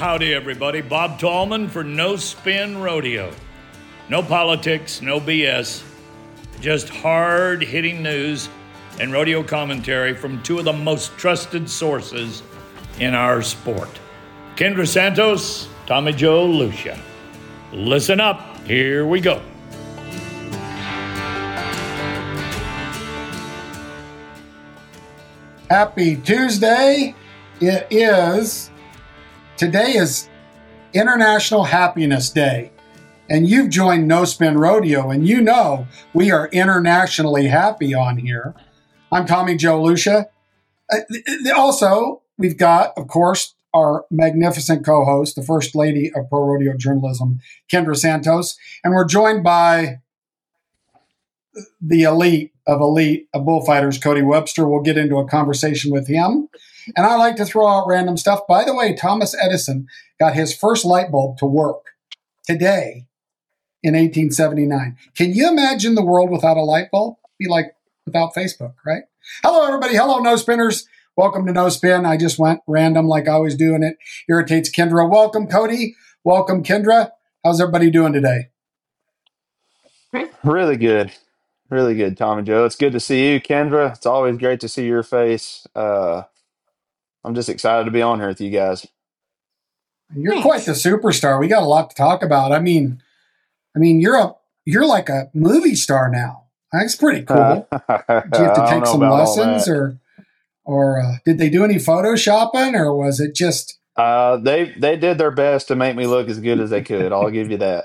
Howdy, everybody. Bob Tallman for No Spin Rodeo. No politics, no BS, just hard hitting news and rodeo commentary from two of the most trusted sources in our sport. Kendra Santos, Tommy Joe Lucia. Listen up. Here we go. Happy Tuesday. Today is International Happiness Day. And you've joined No Spin Rodeo, and you know we are internationally happy on here. I'm Tommy Joe Lucia. Also, we've got, of course, our magnificent co-host, the First Lady of Pro Rodeo Journalism, Kendra Santos. And we're joined by the elite of bullfighters, Cody Webster. We'll get into a conversation with him. And I like to throw out random stuff. By the way, Thomas Edison got his first light bulb to work today in 1879. Can you imagine the world without a light bulb? Be like without Facebook, right? Hello, everybody. Hello, No Spinners. Welcome to No Spin. I just went random like I always do, and it irritates Kendra. Welcome, Cody. Welcome, Kendra. How's everybody doing today? Really good. Really good, Tom and Joe. It's good to see you, Kendra. It's always great to see your face. I'm just excited to be on here with you guys. You're quite the superstar. We got a lot to talk about. I mean, you're like a movie star now. That's pretty cool. Do you have to take some lessons, or did they do any photoshopping, or was it just? They did their best to make me look as good as they could. I'll give you that.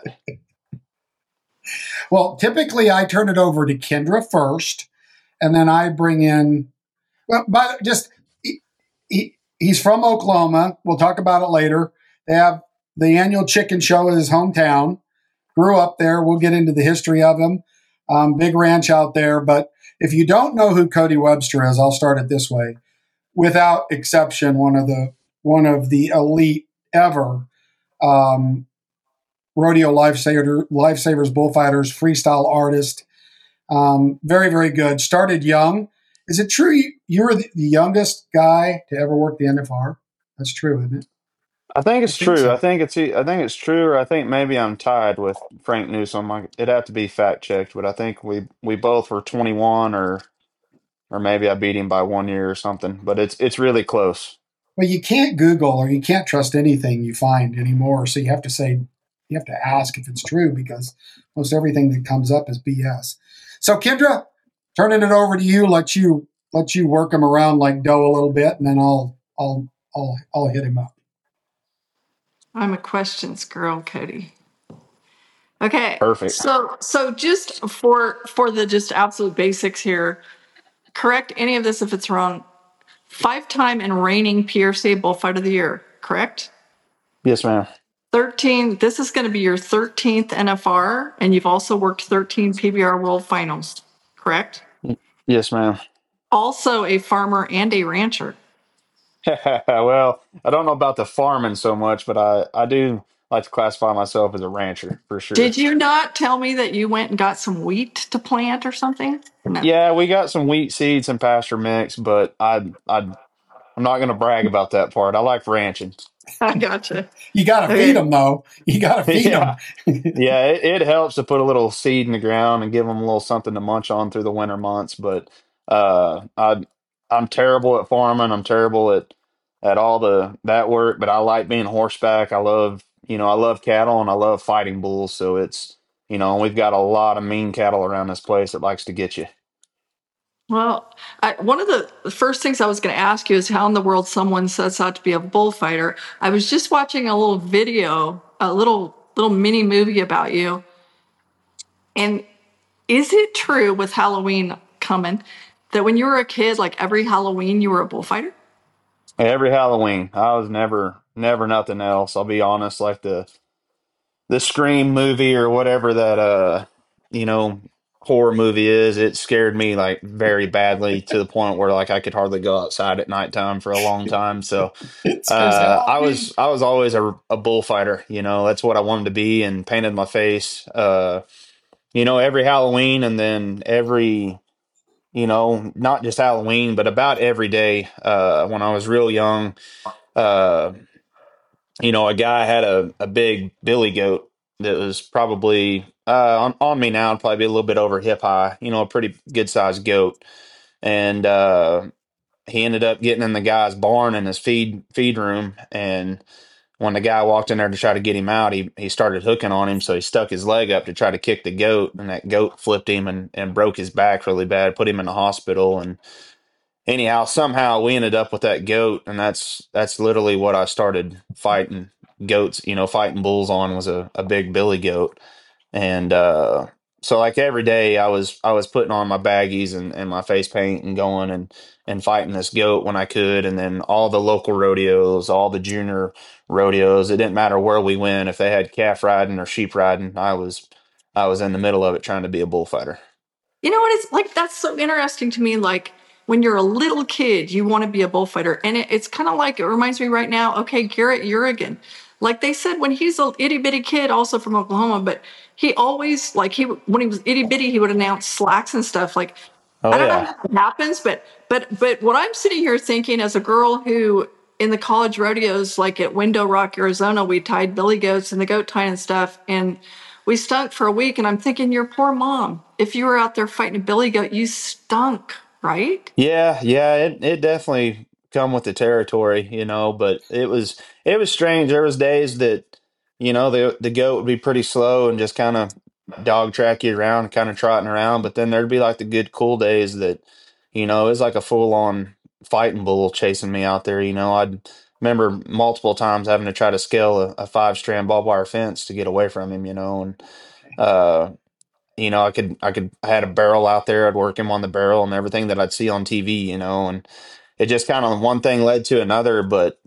Well, typically I turn it over to Kendra first, and then I bring in. Well, but just he's from Oklahoma. We'll talk about it later. They have the annual chicken show in his hometown. Grew up there. We'll get into the history of him. Big ranch out there. But if you don't know who Cody Webster is, I'll start it this way. Without exception, one of the elite ever rodeo lifesavers, bullfighters, freestyle artist. Very, very good. Started young. Is it true you were the youngest guy to ever work the NFR? That's true, isn't it? I think it's true. So. I think it's true, or I think maybe I'm tied with Frank Newsom. It'd have to be fact checked, but I think we both were 21, or maybe I beat him by 1 year or something. But it's really close. Well, you can't Google or you can't trust anything you find anymore. So you have to ask if it's true, because most everything that comes up is BS. So Kendra, turning it over to you, let you work him around like dough a little bit, and then I'll hit him up. I'm a questions girl, Cody. Okay. Perfect. So just for the just absolute basics here, correct any of this if it's wrong. 5-time and reigning PRCA Bullfighter of the Year, correct? Yes, ma'am. 13. This is going to be your 13th NFR, and you've also worked 13 PBR World Finals, correct? Yes, ma'am. Also a farmer and a rancher. Well, I don't know about the farming so much, but I do like to classify myself as a rancher for sure. Did you not tell me that you went and got some wheat to plant or something? No. Yeah, we got some wheat seeds and pasture mix, but I'm not going to brag about that part. I like ranching. I gotcha. You got to feed them, though. You got to feed them. Yeah, it helps to put a little seed in the ground and give them a little something to munch on through the winter months. But I'm terrible at farming. I'm terrible at all that work. But I like being horseback. I love cattle and I love fighting bulls. So we've got a lot of mean cattle around this place that likes to get you. Well, one of the first things I was going to ask you is how in the world someone sets out to be a bullfighter. I was just watching a little video, a little mini movie about you. And is it true with Halloween coming that when you were a kid, like every Halloween, you were a bullfighter? Every Halloween, I was never nothing else. I'll be honest, like the Scream movie or whatever that horror movie is, it scared me like very badly to the point where like I could hardly go outside at nighttime for a long time. So I was always a bullfighter. That's what I wanted to be, and painted my face. Every Halloween, and then every not just Halloween, but about every day when I was real young. a guy had a big billy goat that was probably on me now, it'd probably be a little bit over hip high, a pretty good sized goat. And he ended up getting in the guy's barn in his feed room. And when the guy walked in there to try to get him out, he started hooking on him. So he stuck his leg up to try to kick the goat, and that goat flipped him and broke his back really bad, put him in the hospital. And anyhow, somehow we ended up with that goat, and that's literally what I started fighting goats, fighting bulls on was a big billy goat. And so like every day I was putting on my baggies and my face paint and going and fighting this goat when I could. And then all the local rodeos, all the junior rodeos, it didn't matter where we went. If they had calf riding or sheep riding, I was in the middle of it trying to be a bullfighter. You know what? It's like that's so interesting to me. Like when you're a little kid, you want to be a bullfighter, and it's kind of like it reminds me right now. Okay, Garrett Urigan, like they said when he's a itty bitty kid, also from Oklahoma, but he always like he when he was itty bitty, he would announce slacks and stuff. Like I Oh don't know yeah. how it happens, but what I'm sitting here thinking as a girl who in the college rodeos, like at Window Rock, Arizona, we tied billy goats and the goat tying and stuff, and we stunk for a week. And I'm thinking, your poor mom, if you were out there fighting a billy goat, you stunk, right? Yeah, yeah, it definitely come with the territory, but it was strange. There was days that, the goat would be pretty slow and just kind of dog track you around, kind of trotting around, but then there'd be like the good cool days that, it was like a full on fighting bull chasing me out there. I'd remember multiple times having to try to scale a 5 strand barbed wire fence to get away from him, and uh I had a barrel out there. I'd work him on the barrel and everything that I'd see on TV, and it just kind of one thing led to another. But,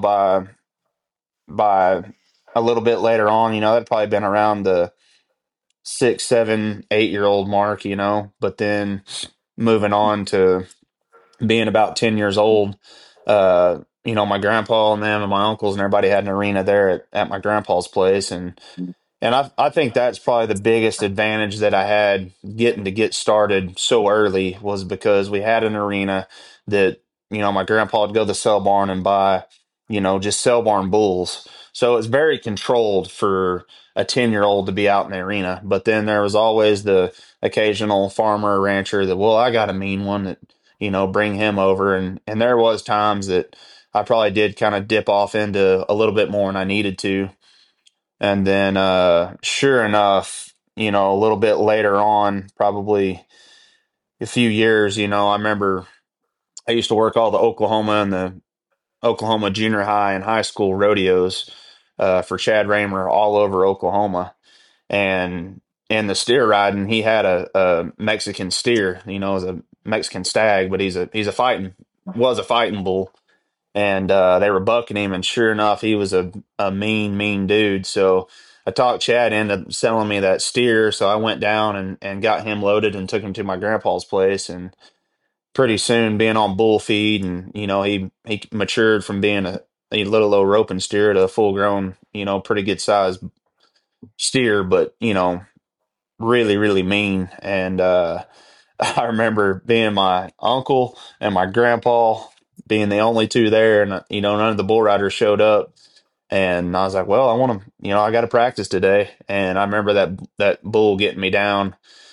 by a little bit later on, that'd probably been around the 6, 7, 8 year old mark, but then moving on to being about 10 years old, my grandpa and them and my uncles and everybody had an arena there at my grandpa's place. And I think that's probably the biggest advantage that I had getting to get started so early was because we had an arena that, my grandpa would go to the sell barn and buy, just sell barn bulls. So it's very controlled for a 10-year-old to be out in the arena. But then there was always the occasional farmer or rancher that, well, I got a mean one that, bring him over. And there was times that I probably did kind of dip off into a little bit more than I needed to. And then, sure enough, a little bit later on, probably a few years, I remember I used to work all the Oklahoma and the Oklahoma junior high and high school rodeos for Chad Raymer all over Oklahoma. And in the steer riding, he had a Mexican steer, as a Mexican stag, but was a fighting bull, and they were bucking him, and sure enough, he was a mean dude. So I talked Chad into selling me that steer, so I went down and got him loaded and took him to my grandpa's place. And pretty soon, being on bull feed, and he matured from being a little low roping steer to a full grown, pretty good sized steer, but really really mean. And I remember being my uncle and my grandpa being the only two there, and none of the bull riders showed up. And I was like, well, I want to, I got to practice today. And I remember that bull getting me down.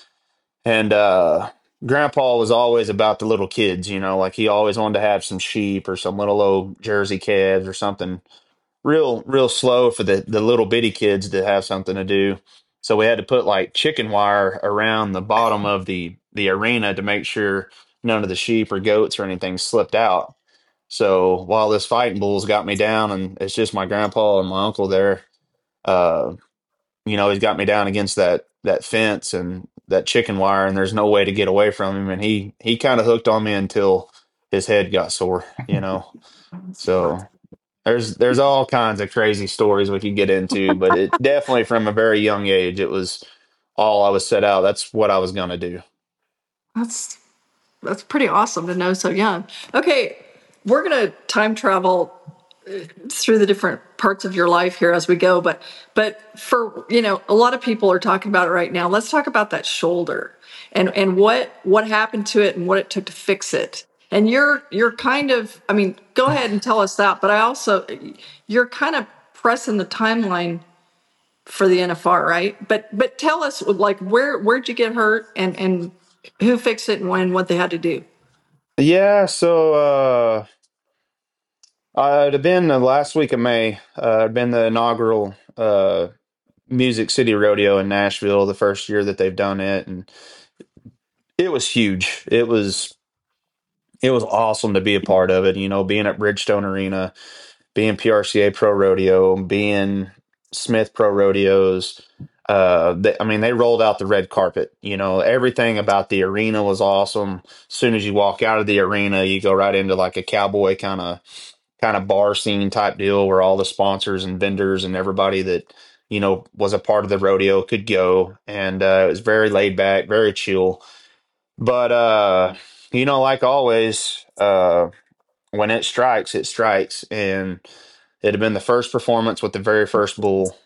And grandpa was always about the little kids, like he always wanted to have some sheep or some little old Jersey calves or something real slow for the little bitty kids to have something to do. So we had to put like chicken wire around the bottom of the arena to make sure none of the sheep or goats or anything slipped out. So while this fighting bull's got me down and it's just my grandpa and my uncle there, uh, he's got me down against that fence and that chicken wire, and there's no way to get away from him. And he kind of hooked on me until his head got sore. So there's all kinds of crazy stories we could get into, but it definitely from a very young age, it was all I was set out. That's what I was going to do. That's that's pretty awesome to know so young. Okay, we're gonna time travel through the different parts of your life here as we go, but for a lot of people are talking about it right now. Let's talk about that shoulder and what happened to it and what it took to fix it. And you're kind of, I mean, go ahead and tell us that, but I also, you're kind of pressing the timeline for the NFR, right? But tell us, like, where'd you get hurt, and who fixed it, and when, what they had to do. Yeah, so it'd have been the last week of May. It'd been the inaugural Music City Rodeo in Nashville, the first year that they've done it, and it was huge. It was awesome to be a part of it. Being at Bridgestone Arena, being PRCA Pro Rodeo, being Smith Pro Rodeos. They rolled out the red carpet. Everything about the arena was awesome. As soon as you walk out of the arena, you go right into like a cowboy kind of bar scene type deal where all the sponsors and vendors and everybody that was a part of the rodeo could go, and it was very laid back, very chill. But like always, when it strikes, and it had been the first performance with the very first bull.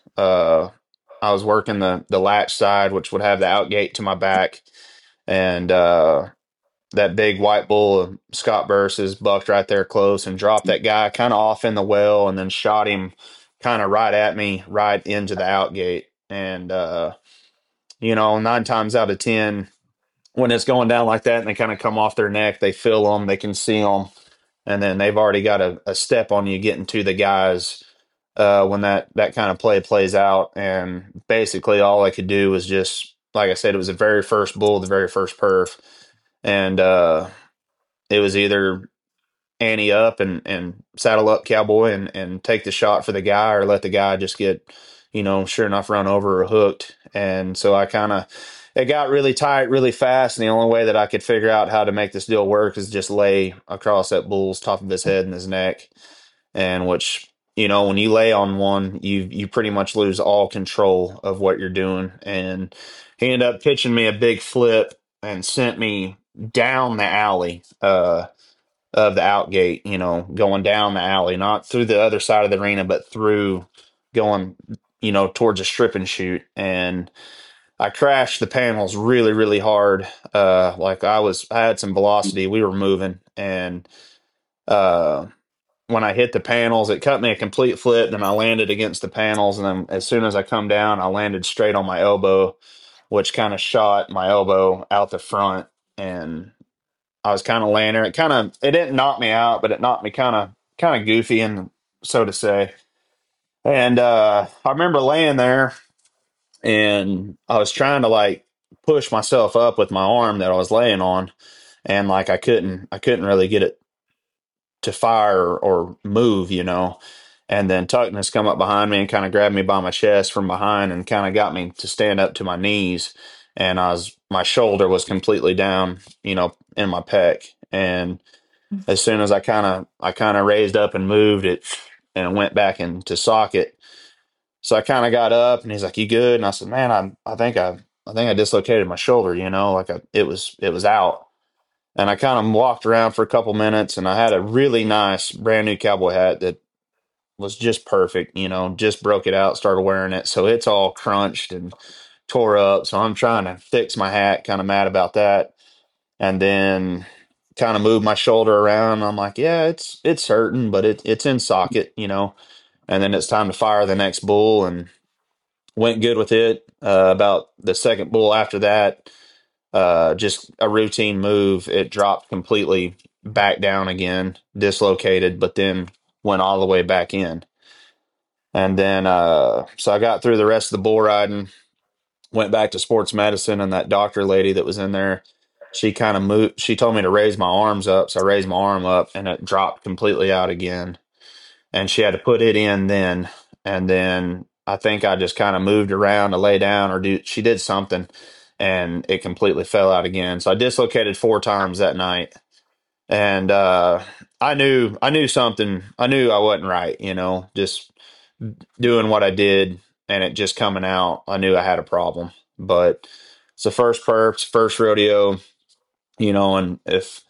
I was working the latch side, which would have the outgate to my back, and that big white bull of Scott Burse's bucked right there close and dropped that guy kind of off in the well, and then shot him kind of right at me, right into the outgate. And 9 times out of 10, when it's going down like that and they kind of come off their neck, they feel them, they can see them, and then they've already got a step on you getting to the guys when that kind of play plays out. And basically all I could do was just, like I said, it was the very first bull, the very first perf. And it was either ante up and saddle up cowboy and take the shot for the guy, or let the guy just get, sure enough, run over or hooked. And so it got really tight really fast. And the only way that I could figure out how to make this deal work is just lay across that bull's top of his head and his neck. And which, when you lay on one, you pretty much lose all control of what you're doing. And he ended up pitching me a big flip and sent me down the alley of the outgate, going down the alley, not through the other side of the arena, but through going, towards a strip and shoot. And I crashed the panels really, really hard. I had some velocity. We were moving, and uh, when I hit the panels, it cut me a complete flip. Then I landed against the panels, and then as soon as I come down, I landed straight on my elbow, which kind of shot my elbow out the front. And I was kind of laying there. It didn't knock me out, but it knocked me kind of goofy, and so to say. And I remember laying there, and I was trying to like push myself up with my arm that I was laying on, and like I couldn't really get it to fire or move, And then Tuckness come up behind me and kind of grabbed me by my chest from behind and kind of got me to stand up to my knees. And my shoulder was completely down, in my pec. And as soon as I kind of raised up and moved it, and it went back into socket. So I kind of got up, and he's like, "You good?" And I said, "Man, I think I dislocated my shoulder, it was out." And I kind of walked around for a couple minutes, and I had a really nice brand new cowboy hat that was just perfect, just broke it out, started wearing it. So it's all crunched and tore up. So I'm trying to fix my hat, kind of mad about that. And then kind of moved my shoulder around. I'm like, yeah, it's hurting, but it's in socket, And then it's time to fire the next bull, and went good with it. About the second bull after that, just a routine move. It dropped completely back down again, dislocated, but then went all the way back in. And then, so I got through the rest of the bull riding, went back to sports medicine, and that doctor lady that was in there, she kind of moved. She told me to raise my arms up. So I raised my arm up, and it dropped completely out again. And she had to put it in then. And then I think I just kind of moved around to lay down she did something, and it completely fell out again. So I dislocated 4 times that night. And I knew something. I knew I wasn't right, just doing what I did and it just coming out. I knew I had a problem. But it's the first perps, first rodeo, and if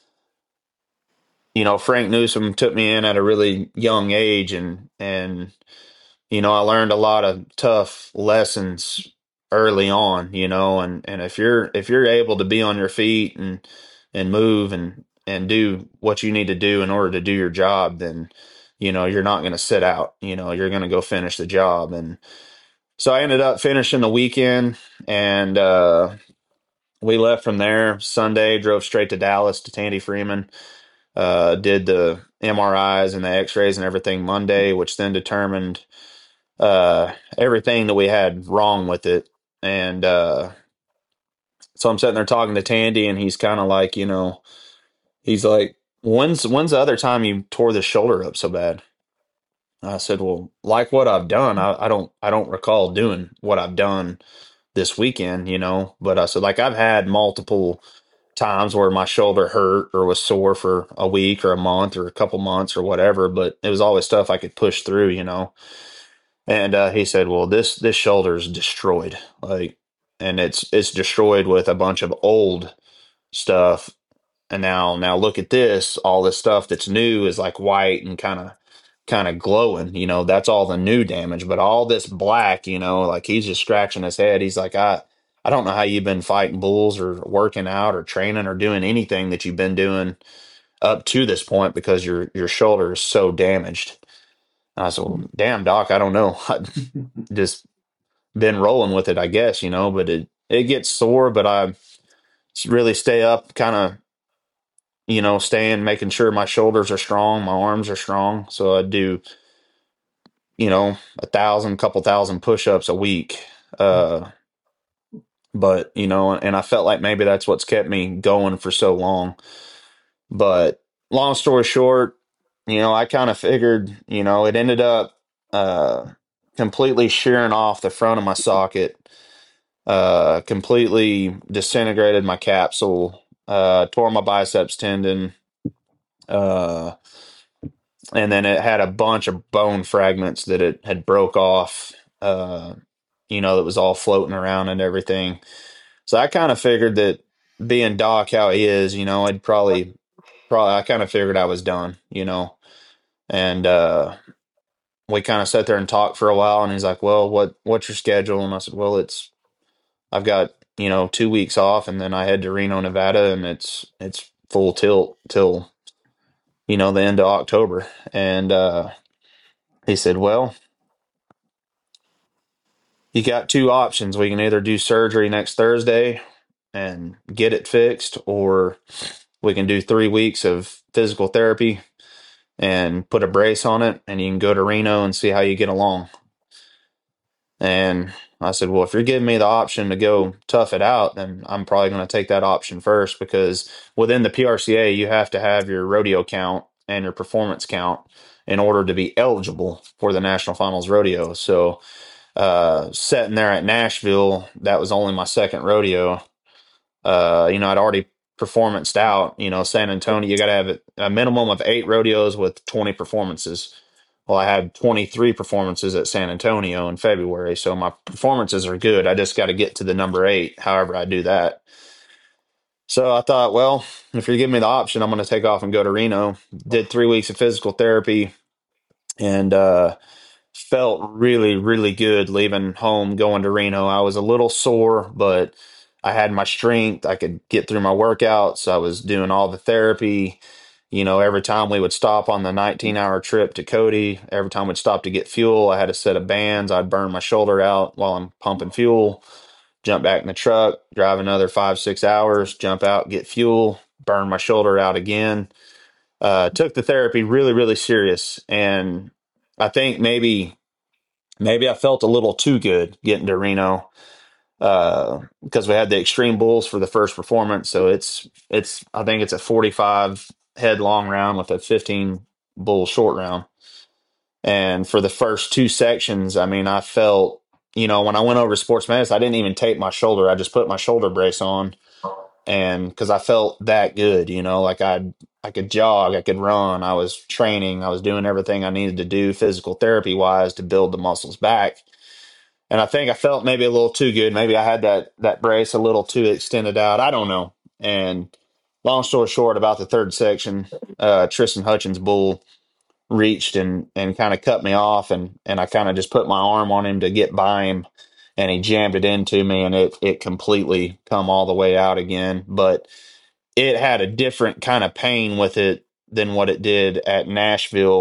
Frank Newsom took me in at a really young age, and I learned a lot of tough lessons early on, and if you're able to be on your feet and move and do what you need to do in order to do your job, then you're not going to sit out, you're going to go finish the job. And so I ended up finishing the weekend, and we left from there Sunday, drove straight to Dallas to Tandy Freeman, did the MRIs and the x-rays and everything Monday, which then determined everything that we had wrong with it. And so I'm sitting there talking to Tandy, and he's kind of like, he's like, when's the other time you tore the shoulder up so bad? I said, well, like what I've done, I don't recall doing what I've done this weekend, but I said, like, I've had multiple times where my shoulder hurt or was sore for a week or a month or a couple months or whatever, but it was always stuff I could push through, And he said, well, this shoulder is destroyed, like, and it's destroyed with a bunch of old stuff. And now look at this, all this stuff that's new is like white and kind of glowing, that's all the new damage. But all this black, like, he's just scratching his head. He's like, I don't know how you've been fighting bulls or working out or training or doing anything that you've been doing up to this point, because your shoulder is so damaged. And I said, well, damn, doc, I don't know. I just been rolling with it, I guess, but it gets sore, but I really stay up, kind of, staying, making sure my shoulders are strong, my arms are strong. So I do, 1,000, couple thousand push-ups a week. But, and I felt like maybe that's what's kept me going for so long. But long story short, I kind of figured, it ended up completely shearing off the front of my socket, completely disintegrated my capsule, tore my biceps tendon, uh, and then it had a bunch of bone fragments that it had broke off, that was all floating around and everything. So I kind of figured that, being Doc how he is, I'd probably I kind of figured I was done, and we kind of sat there and talked for a while, and he's like, well, what's your schedule? And I said, well, I've got, 2 weeks off, and then I head to Reno, Nevada, and it's full tilt till, the end of October. And he said, well, you got two options. We can either do surgery next Thursday and get it fixed, or we can do 3 weeks of physical therapy and put a brace on it, and you can go to Reno and see how you get along. And I said, well, if you're giving me the option to go tough it out, then I'm probably going to take that option first, because within the PRCA, you have to have your rodeo count and your performance count in order to be eligible for the National Finals Rodeo. So, sitting there at Nashville, that was only my second rodeo. I'd already performanced out, San Antonio, you got to have a minimum of 8 rodeos with 20 performances. Well, I had 23 performances at San Antonio in February, so my performances are good. I just got to get to the number 8, however I do that. So I thought, well, if you're giving me the option, I'm going to take off and go to Reno. Did 3 weeks of physical therapy, and felt really, really good leaving home, going to Reno. I was a little sore, but I had my strength. I could get through my workouts. I was doing all the therapy. Every time we would stop on the 19-hour trip to Cody, every time we'd stop to get fuel, I had a set of bands. I'd burn my shoulder out while I'm pumping fuel, jump back in the truck, drive another 5-6 hours, jump out, get fuel, burn my shoulder out again. Took the therapy really, really serious. And I think maybe I felt a little too good getting to Reno, because we had the Extreme Bulls for the first performance. So I think it's a 45 head long round with a 15 bull short round. And for the first 2 sections, I mean, I felt, when I went over to Sports Medicine, I didn't even tape my shoulder. I just put my shoulder brace on, and because I felt that good, like I could jog, I could run, I was training, I was doing everything I needed to do physical therapy wise to build the muscles back. And I think I felt maybe a little too good. Maybe I had that brace a little too extended out. I don't know. And long story short, about the third section, Tristan Hutchins' bull reached and kind of cut me off, and I kind of just put my arm on him to get by him, and he jammed it into me, and it completely come all the way out again. But it had a different kind of pain with it than what it did at Nashville,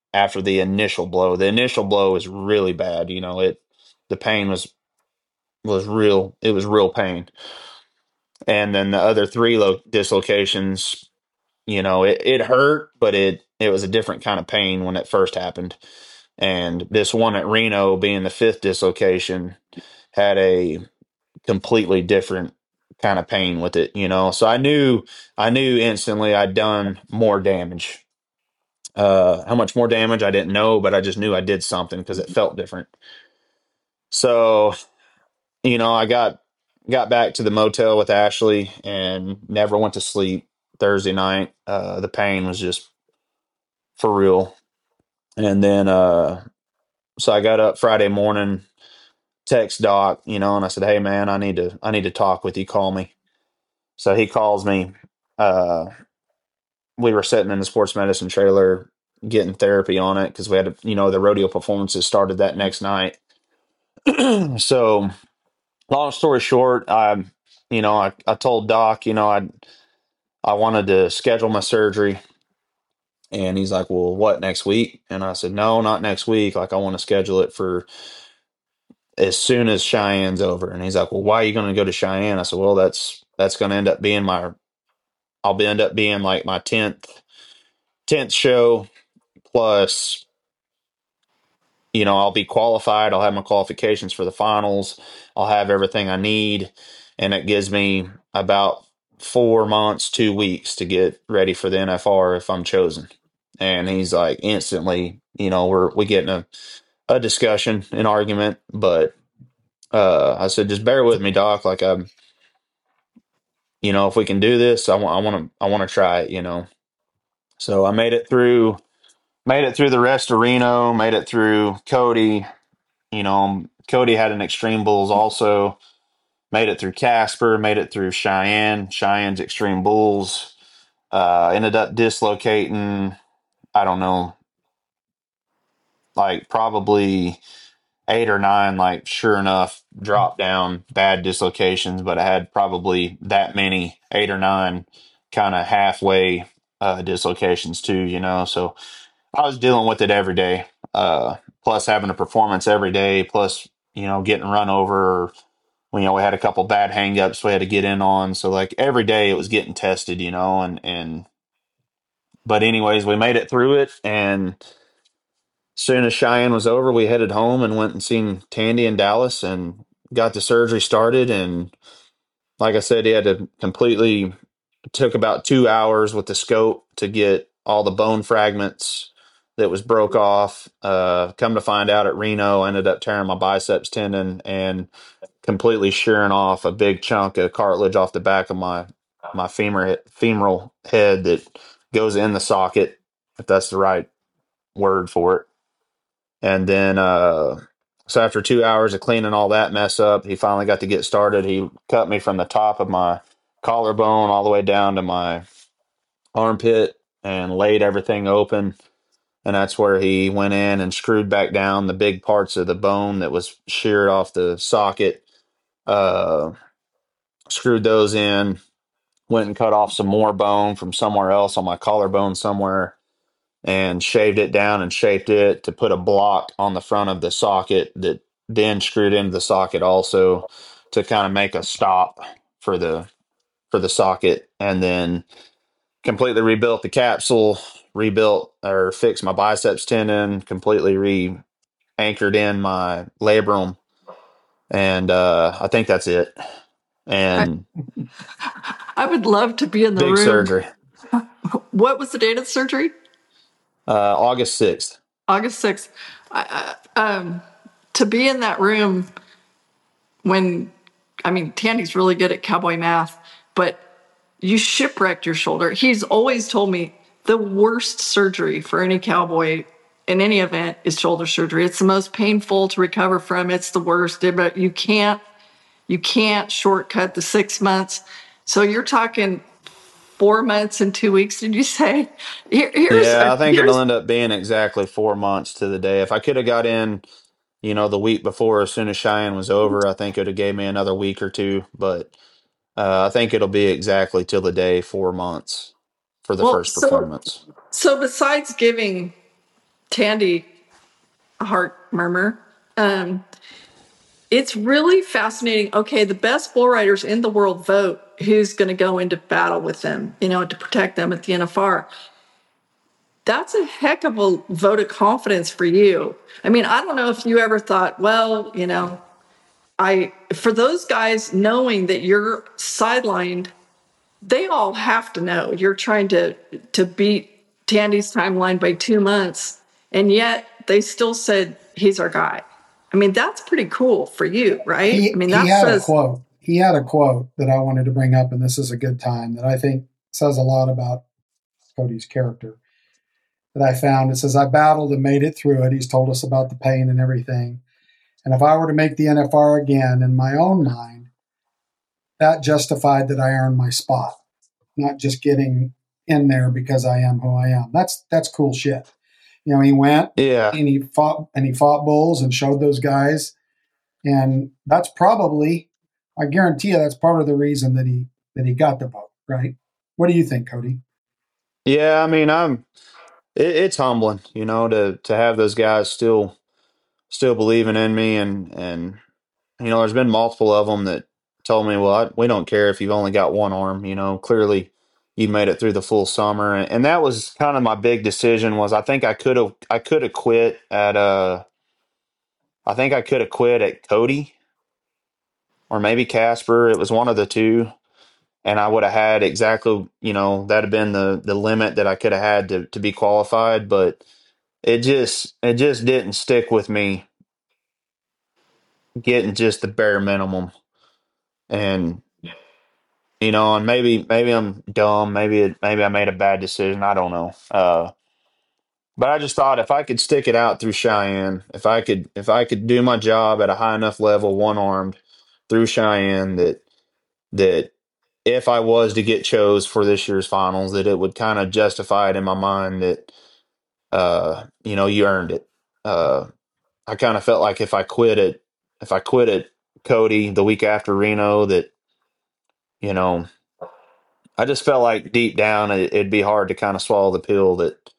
after the initial blow. The initial blow was really bad. You know, the pain was real. It was real pain. And then the other three dislocations, you know, it hurt, but it was a different kind of pain when it first happened. And this one at Reno, being the fifth dislocation, had a completely different kind of pain with it, you know. So I knew instantly I'd done more damage. How much more damage I didn't know, but I just knew I did something because it felt different. So, you know, I got back to the motel with Ashley and never went to sleep Thursday night. The pain was just for real. And then so I got up Friday morning, text Doc, you know, and I said, "Hey man, I need to talk with you. Call me." So he calls me. Uh, we were sitting in the sports medicine trailer getting therapy on it because we had, you know, the rodeo performances started that next night. So long story short, I told Doc, you know, I wanted to schedule my surgery, and he's like, "Well, what, next week?" And I said, "No, not next week. Like, I want to schedule it for as soon as Cheyenne's over." And he's like, "Well, why are you going to go to Cheyenne?" I said, "Well, that's going to end up being I'll end up being like my tenth show, plus, you know, I'll be qualified. I'll have my qualifications for the finals. I'll have everything I need, and it gives me about 4 months, 2 weeks to get ready for the NFR if I'm chosen." And he's like, instantly, you know, we get in a discussion, an argument, but I said, "Just bear with me, Doc. Like, you know, if we can do this, I want to try it, you know." So I made it through the rest of Reno, made it through Cody. You know, Cody had an Extreme Bulls also. Made it through Casper, made it through Cheyenne's Extreme Bulls. Ended up dislocating, I don't know, like probably 8 or 9, like sure enough, drop down bad dislocations, but I had probably that many, 8 or 9, kind of halfway dislocations too, you know. So I was dealing with it every day. Plus having a performance every day, plus, you know, getting run over. You know, we had a couple bad hangups we had to get in on. So like every day it was getting tested, you know, and but anyways, we made it through it, and soon as Cheyenne was over, we headed home and went and seen Tandy in Dallas and got the surgery started. And like I said, he had to completely, it took about 2 hours with the scope to get all the bone fragments that was broke off. Come to find out, at Reno, I ended up tearing my biceps tendon and completely shearing off a big chunk of cartilage off the back of my femoral head that goes in the socket, if that's the right word for it. And then, so after 2 hours of cleaning all that mess up, he finally got to get started. He cut me from the top of my collarbone all the way down to my armpit and laid everything open. And that's where he went in and screwed back down the big parts of the bone that was sheared off the socket. Uh, Screwed those in, went and cut off some more bone from somewhere else on my collarbone somewhere, and shaved it down and shaped it to put a block on the front of the socket that then screwed into the socket also to kind of make a stop for the socket. And then completely rebuilt the capsule, rebuilt or fixed my biceps tendon, completely re-anchored in my labrum. And I think that's it. And I would love to be in the big room. surgery. What was the date of the surgery? August 6th. August 6th. To be in that room when, I mean, Tandy's really good at cowboy math, but you shipwrecked your shoulder. He's always told me the worst surgery for any cowboy in any event is shoulder surgery. It's the most painful to recover from. It's the worst, but you can't shortcut the 6 months. So you're talking 4 months and 2 weeks, did you say? Yeah, I think it'll end up being exactly 4 months to the day. If I could have got in, you know, the week before, as soon as Cheyenne was over, I think it would have gave me another week or two. But I think it'll be exactly till the day, 4 months for the first performance. So besides giving Tandy heart murmur. It's really fascinating. Okay, the best bull riders in the world vote who's going to go into battle with them, to protect them at the NFR. That's a heck of a vote of confidence for you. I mean, I don't know if you ever thought, well, for those guys knowing that you're sidelined, they all have to know you're trying to beat Tandy's timeline by 2 months, and yet they still said he's our guy. I mean, that's pretty cool for you, right? He that had says a quote. He had a quote that I wanted to bring up, and this is a good time that I think says a lot about Cody's character that I found. It says, I battled and made it through it. He's told us about the pain and everything. And if I were to make the NFR again, in my own mind, that justified that I earned my spot, not just getting in there because I am who I am. That's cool shit. He went and he fought bulls and showed those guys. And that's probably, I guarantee you, that's part of the reason that he got the vote, right? What do you think, Cody? Yeah, I mean, it's humbling, to have those guys still believing in me, and there's been multiple of them that told me, well, we don't care if you've only got one arm, clearly you made it through the full summer. And that was kind of my big decision. Was I think I could have quit at Cody or maybe Casper. It was one of the two. And I would have had exactly, that'd have been the limit that I could have had to be qualified. But it just didn't stick with me getting just the bare minimum. And, and maybe I'm dumb. Maybe I made a bad decision. I don't know. But I just thought if I could stick it out through Cheyenne, if I could do my job at a high enough level, one armed through Cheyenne, that if I was to get chose for this year's finals, that it would kind of justify it in my mind that, you earned it. I kind of felt like if I quit at Cody the week after Reno, that, I just felt like deep down it'd be hard to kind of swallow the pill that,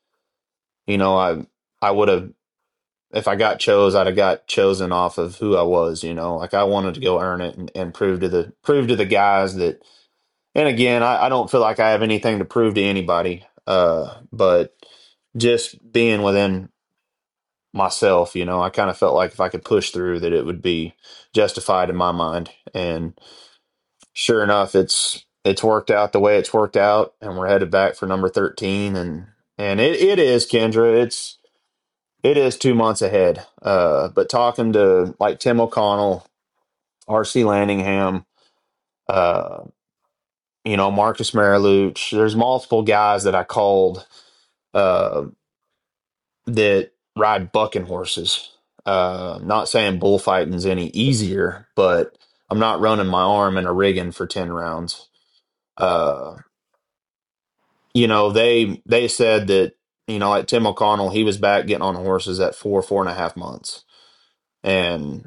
I would have, if I got chose, I'd have got chosen off of who I was, like I wanted to go earn it and prove to the guys that. And again, I don't feel like I have anything to prove to anybody, but just being within myself, I kind of felt like if I could push through, that it would be justified in my mind. And sure enough, it's worked out the way it's worked out, and we're headed back for number 13. And it is, Kendra, it is 2 months ahead. But talking to like Tim O'Connell, RC Landingham, Marcus Mariluch, there's multiple guys that I called that ride bucking horses. Not saying bullfighting's any easier, but I'm not running my arm in a rigging for 10 rounds. They said that, like Tim O'Connell, he was back getting on horses at 4.5 months. And,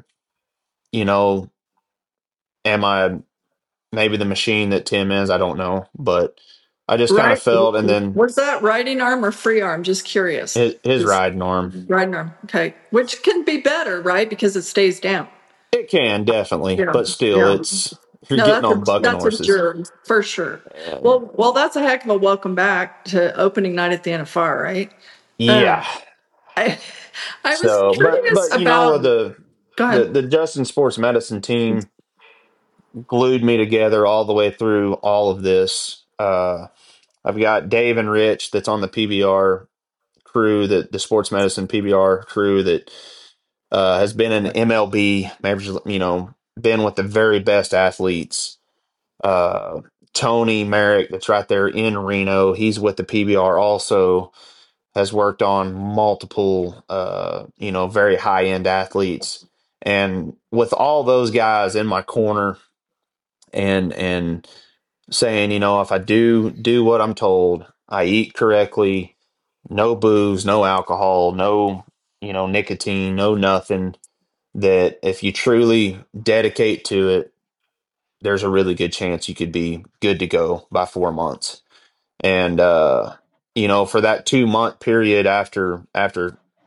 am I maybe the machine that Tim is? I don't know, but I just kind of felt, and then was that riding arm or free arm? Just curious. His riding arm. Riding arm. Okay. Which can be better, right? Because it stays down. It can definitely, but still you're getting on bucking horses. That's a for sure. Well, that's a heck of a welcome back to opening night at the NFR, right? Yeah. I was curious but about the Justin Sports Medicine team glued me together all the way through all of this. I've got Dave and Rich that's on the PBR crew, that the sports medicine PBR crew that has been in MLB, maybe, been with the very best athletes. Tony Merrick, that's right there in Reno, he's with the PBR also, has worked on multiple, very high end athletes. And with all those guys in my corner and saying, if I do what I'm told, I eat correctly, no booze, no alcohol, no, nicotine, no nothing, that if you truly dedicate to it, there's a really good chance you could be good to go by 4 months. And, for that 2 month period after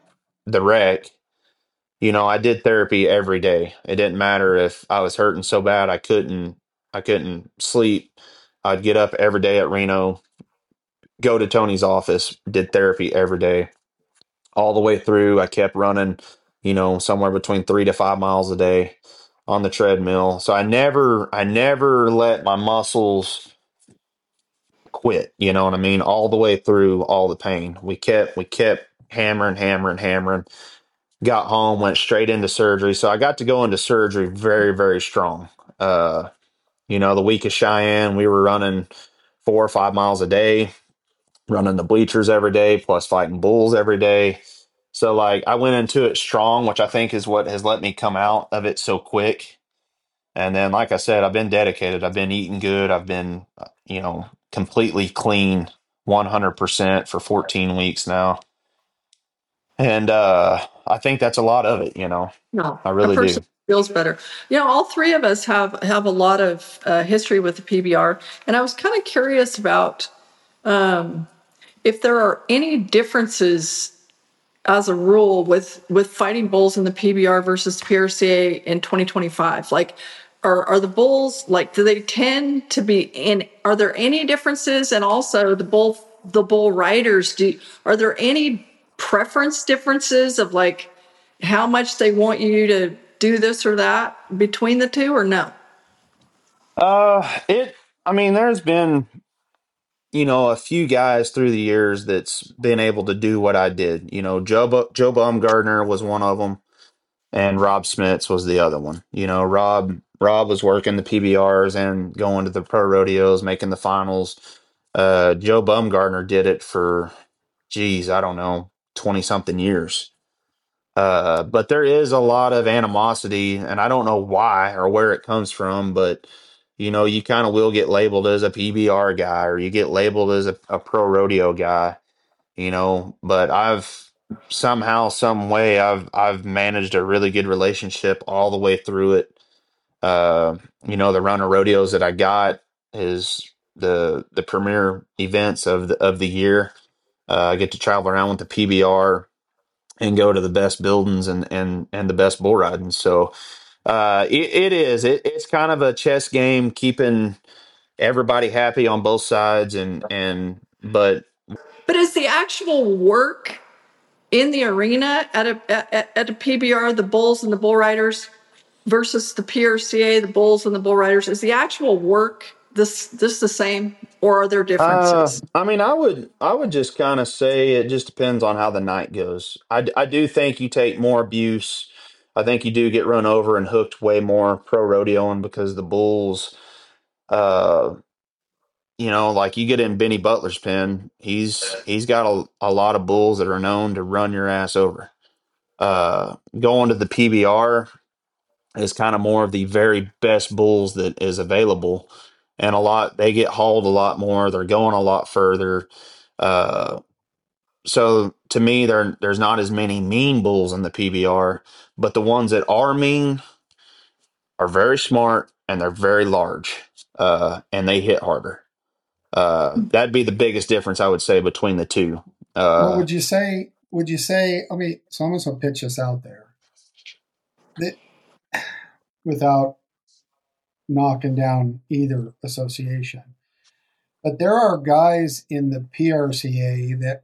the wreck, I did therapy every day. It didn't matter if I was hurting so bad I couldn't sleep. I'd get up every day at Reno, go to Tony's office, did therapy every day. All the way through, I kept running, somewhere between 3 to 5 miles a day on the treadmill. So I never let my muscles quit. You know what I mean? All the way through all the pain. We kept hammering, hammering, hammering. Got home, went straight into surgery. So I got to go into surgery very, very strong. The week of Cheyenne, we were running 4 or 5 miles a day, running the bleachers every day, plus fighting bulls every day. So like I went into it strong, which I think is what has let me come out of it so quick. And then, like I said, I've been dedicated. I've been eating good. I've been, completely clean, 100% for 14 weeks now. And I think that's a lot of it. No, I a really person do. feels better. All three of us have a lot of history with the PBR, and I was kind of curious about if there are any differences as a rule with fighting bulls in the PBR versus PRCA in 2025. Like, are the bulls, like, do they tend to be in? Are there any differences? And also the bull riders, are there any preference differences of like how much they want you to do this or that between the two, or no? It. I mean, there's been a few guys through the years that's been able to do what I did. Joe Baumgartner was one of them, and Rob Smits was the other one. Rob was working the PBRs and going to the pro rodeos, making the finals. Joe Baumgartner did it for, geez, I don't know, 20 something years. But there is a lot of animosity, and I don't know why or where it comes from, but you kind of will get labeled as a PBR guy, or you get labeled as a pro rodeo guy, but I've somehow, some way, I've managed a really good relationship all the way through it. The run of rodeos that I got is the premier events of the year. I get to travel around with the PBR and go to the best buildings and the best bull riding. So it's kind of a chess game, keeping everybody happy on both sides, but But is the actual work in the arena at a PBR, the bulls and the bull riders, versus the PRCA, the bulls and the bull riders, is the actual work this the same, or are there differences? I mean, I would just kind of say it just depends on how the night goes. I do think you take more abuse. I think you do get run over and hooked way more pro rodeoing, because the bulls, uh, like you get in Benny Butler's pen, he's got a lot of bulls that are known to run your ass over. Going to the PBR is kind of more of the very best bulls that is available, and they get hauled a lot more. They're going a lot further. Uh, so to me, there's not as many mean bulls in the PBR, but the ones that are mean are very smart, and they're very large, and they hit harder. That'd be the biggest difference, I would say, between the two. Well, Uh, would you say, so I'm just going to pitch this out there that without knocking down either association, but there are guys in the PRCA that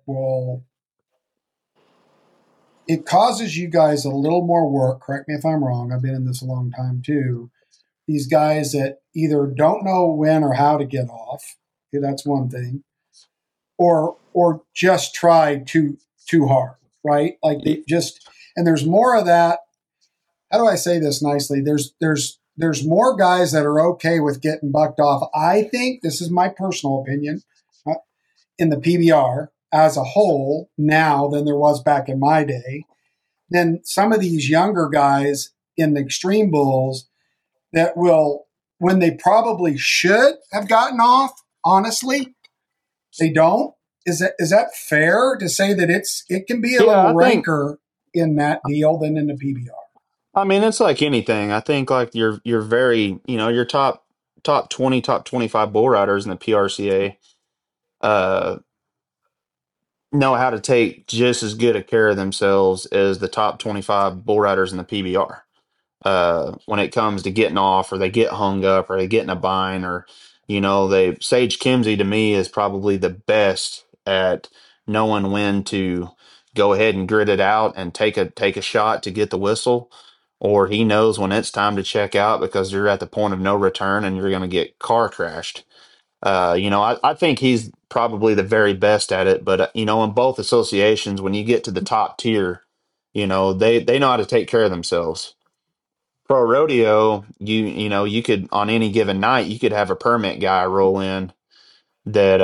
it causes you guys a little more work. Correct me if I'm wrong. I've been in this a long time too. These guys that either don't know when or how to get off. Okay, that's one thing. Or just try too hard, right? Like they just, and there's more of that. How do I say this nicely? There's more guys that are okay with getting bucked off. I think this is my personal opinion, uh, in the PBR as a whole now than there was back in my day. Then some of these younger guys in the extreme bulls that will, when they probably should have gotten off, honestly, they don't. Is that fair to say that it can be a yeah, little I think. ranker in that deal than in the PBR? I mean, it's like anything. I think like you're very, your top 20, top 25 bull riders in the PRCA. Uh, know how to take just as good a care of themselves as the top 25 bull riders in the PBR. When it comes to getting off, or they get hung up, or they get in a bind, or they Sage Kimsey to me is probably the best at knowing when to go ahead and grit it out and take a shot to get the whistle, or he knows when it's time to check out because you're at the point of no return and you're going to get car crashed. I think he's probably the very best at it. But in both associations, when you get to the top tier, they know how to take care of themselves. Pro rodeo, you could, on any given night, you could have a permit guy roll in that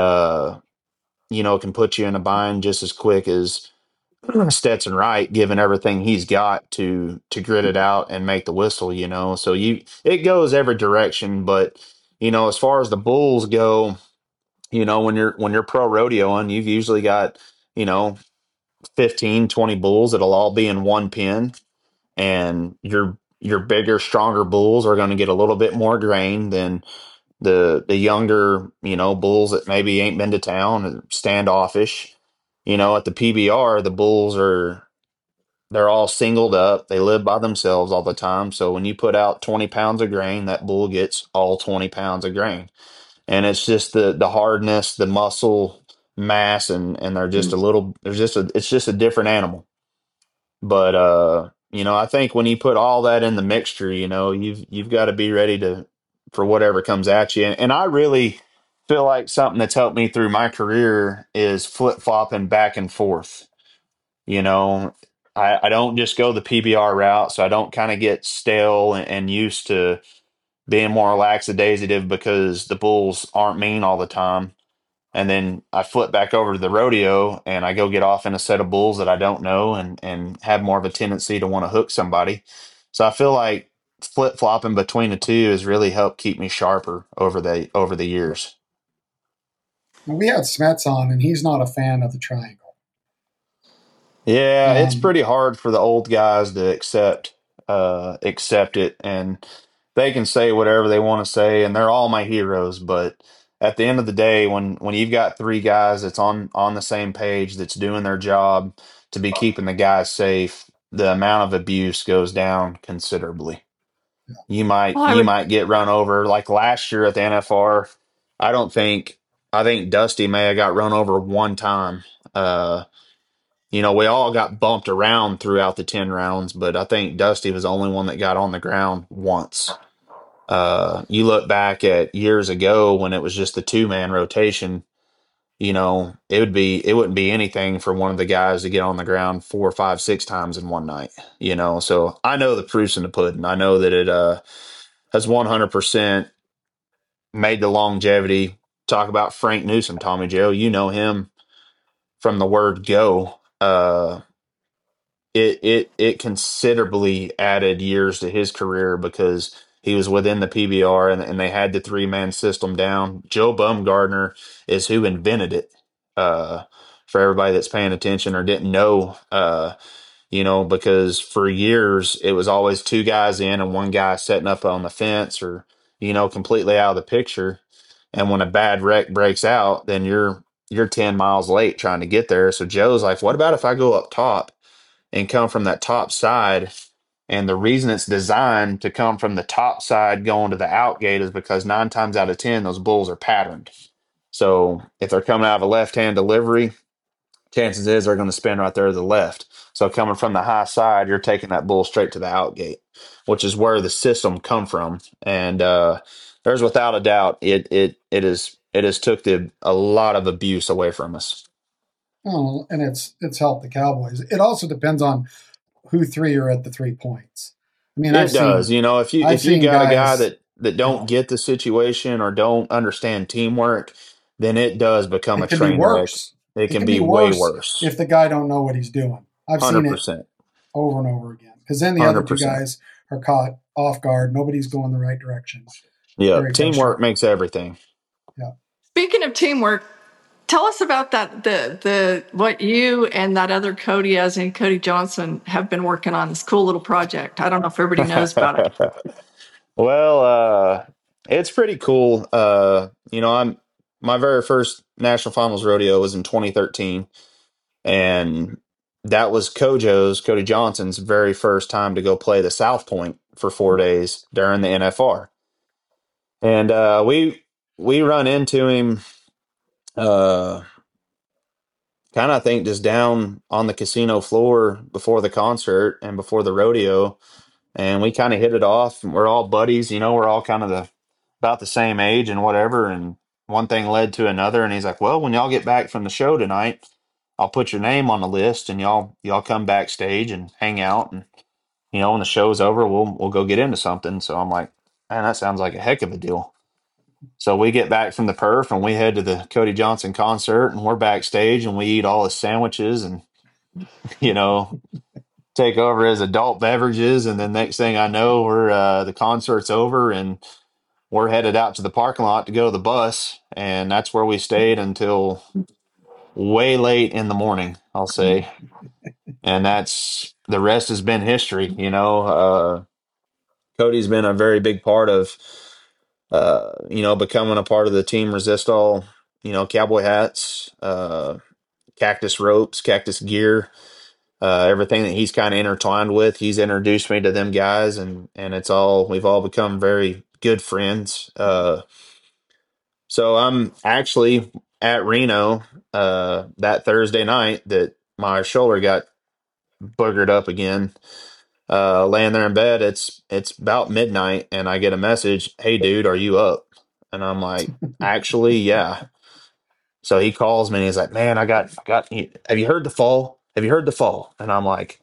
can put you in a bind just as quick as Stetson Wright, given everything he's got to grit it out and make the whistle. So it goes every direction. But as far as the bulls go, when you're pro rodeoing, you've usually got, you know, 15, 20 bulls that'll all be in one pen, and your bigger, stronger bulls are going to get a little bit more grain than the younger, bulls that maybe ain't been to town and standoffish. At the PBR, the bulls they're all singled up. They live by themselves all the time. So when you put out 20 pounds of grain, that bull gets all 20 pounds of grain. And it's just the hardness, the muscle mass, and they're just a little. There's just it's just a different animal. But I think when you put all that in the mixture, you've got to be ready to for whatever comes at you. And I really feel like something that's helped me through my career is flip flopping back and forth. You know, I don't just go the PBR route, so I don't kind of get stale and used to being more lackadaisical because the bulls aren't mean all the time. And then I flip back over to the rodeo and I go get off in a set of bulls that I don't know and have more of a tendency to want to hook somebody. So I feel like flip flopping between the two has really helped keep me sharper over the years. We had Smets on, and he's not a fan of the triangle. Yeah, it's pretty hard for the old guys to accept it, and they can say whatever they want to say, and they're all my heroes. But at the end of the day, when you've got three guys that's on the same page, that's doing their job to be keeping the guys safe, the amount of abuse goes down considerably. You might Well, I you would. might get run over like last year at the NFR. I don't think I think Dusty may have got run over one time. We all got bumped around throughout the 10 rounds, but I think Dusty was the only one that got on the ground once. You look back at years ago when it was just the two-man rotation, it wouldn't be anything for one of the guys to get on the ground 4, 5, 6 times in one night, So I know the proof's in the pudding. I know that it has 100% made the longevity. Talk about Frank Newsom, Tommy Joe. You know him from the word go. It considerably added years to his career because he was within the PBR, and they had the three-man system down. Joe Bumgardner is who invented it. For everybody that's paying attention or didn't know, because for years it was always two guys in and one guy setting up on the fence or, completely out of the picture. And when a bad wreck breaks out, then you're 10 miles late trying to get there. So Joe's like, what about if I go up top and come from that top side? And the reason it's designed to come from the top side going to the out gate is because 9 times out of 10, those bulls are patterned. So if they're coming out of a left-hand delivery, chances is they're going to spin right there to the left. So coming from the high side, you're taking that bull straight to the out gate, which is where the system come from. And there's without a doubt it has took a lot of abuse away from us. Oh, and it's helped the Cowboys. It also depends on who three are at the 3 points. I mean, It does. I've If you seen got a guy guys, that don't get the situation or don't understand teamwork, then it does become a it can be train wreck. worse. It It can can be be way worse worse. if the guy don't know what he's doing. I've seen it 100%. over and over again because then the other two 100%. guys are caught off guard. Nobody's going the right direction. Yeah, Very teamwork frustrating. makes everything. Yeah. Speaking of teamwork, tell us about that the what you and that other Cody, as in Cody Johnson, have been working on, this cool little project. I don't know if everybody knows about it. Well, it's pretty cool. I'm my very first National Finals rodeo was in 2013. And that was Cody Johnson's very first time to go play the South Point for 4 days during the NFR. And we run into him, uh, kind of, I think, just down on the casino floor before the concert and before the rodeo. And we kind of hit it off. And we're all buddies, we're all kind of about the same age and whatever. And one thing led to another. And he's like, well, when y'all get back from the show tonight, I'll put your name on the list and y'all come backstage and hang out. And, when the show's over, we'll go get into something. So I'm like, man, that sounds like a heck of a deal. So we get back from the perf and we head to the Cody Johnson concert, and we're backstage and we eat all his sandwiches and, you know, take over his adult beverages. And then next thing I know, the concert's over and we're headed out to the parking lot to go to the bus. And that's where we stayed until way late in the morning, I'll say. And the rest has been history. Cody's been a very big part of, becoming a part of the Team Resistol, cowboy hats, cactus ropes, cactus gear, everything that he's kind of intertwined with. He's introduced me to them guys, and we've all become very good friends. So I'm actually at Reno that Thursday night that my shoulder got boogered up again. Laying there in bed, it's about midnight, and I get a message, "Hey, dude, are you up?" And I'm like, "Actually, yeah." So he calls me and he's like, "Man, I got. Have you heard the fall? Have you heard the fall?" And I'm like,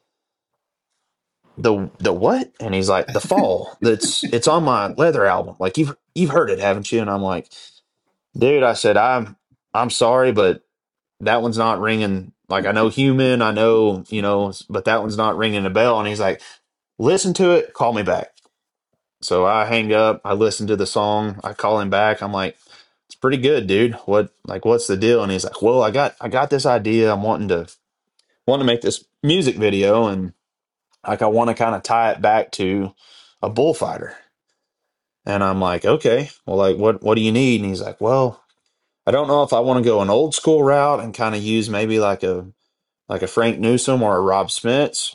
"The what?" And he's like, "The fall. It's on my Leather album. Like you've heard it, haven't you?" And I'm like, "Dude," I said, I'm sorry, but that one's not ringing. Like, I know Human, I know, but that one's not ringing a bell." And he's like, "Listen to it, call me back." So I hang up, I listen to the song, I call him back. I'm like, "It's pretty good, dude. What's the deal?" And he's like, "Well, I got this idea. I'm wanting to make this music video, and like I want to kind of tie it back to a bullfighter." And I'm like, "Okay, well, like what do you need?" And he's like, "Well, I don't know if I want to go an old school route and kind of use maybe like a Frank Newsom or a Rob Smits,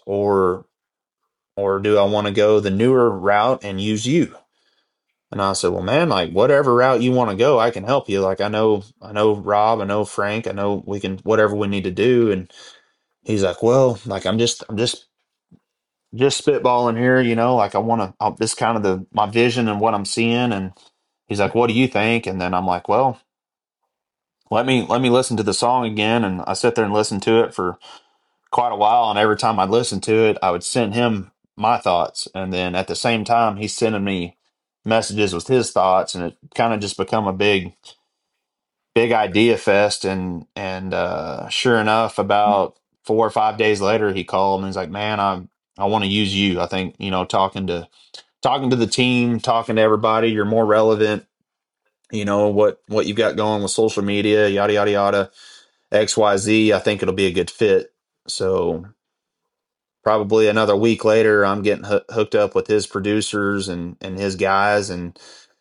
or do I want to go the newer route and use you?" And I said, "Well, man, like whatever route you want to go, I can help you. Like I know Rob, I know Frank, I know we can whatever we need to do." And he's like, "Well, like I'm just spitballing here, like I want to, this kind of my vision and what I'm seeing." And he's like, "What do you think?" And then I'm like, "Well, let me listen to the song again." And I sit there and listen to it for quite a while. And every time I'd listen to it, I would send him my thoughts. And then at the same time, he's sending me messages with his thoughts. And it kind of just become a big idea fest. And sure enough, about 4 or 5 days later, he called and he's like, "Man, I want to use you. I think, talking to the team, talking to everybody, you're more relevant. What you've got going with social media, yada, yada, yada, XYZ. I think it'll be a good fit." So probably another week later, I'm getting hooked up with his producers and his guys. And,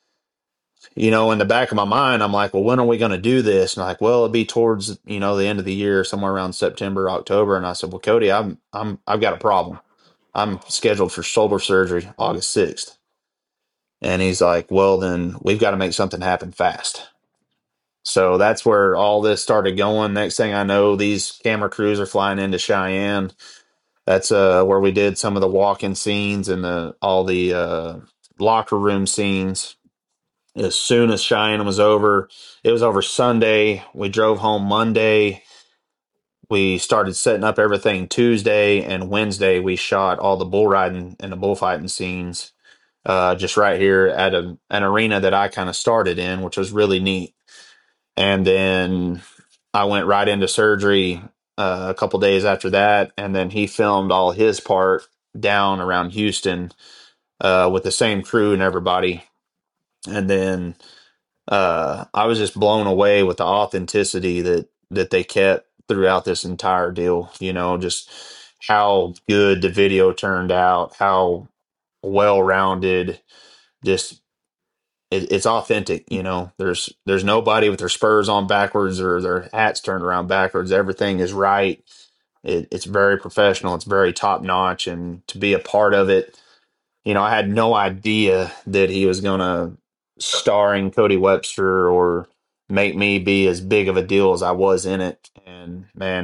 in the back of my mind, I'm like, "Well, when are we going to do this?" And like, "Well, it'll be towards, the end of the year, somewhere around September, October." And I said, "Well, Cody, I've got a problem. I'm scheduled for shoulder surgery August 6th. And he's like, "Well, then we've got to make something happen fast." So that's where all this started going. Next thing I know, these camera crews are flying into Cheyenne. That's where we did some of the walk-in scenes and all the locker room scenes. As soon as Cheyenne was over, it was over Sunday. We drove home Monday. We started setting up everything Tuesday, and Wednesday we shot all the bull riding and the bullfighting scenes, just right here at an arena that I kind of started in, which was really neat. And then I went right into surgery a couple days after that, and then he filmed all his part down around Houston with the same crew and everybody. And then I was just blown away with the authenticity that they kept throughout this entire deal. Just how good the video turned out, how well rounded. Just it's authentic. There's nobody with their spurs on backwards or their hats turned around backwards. Everything is right. It's very professional. It's very top notch, and to be a part of it, I had no idea that he was going to starring Cody Webster or make me be as big of a deal as I was in it. And man,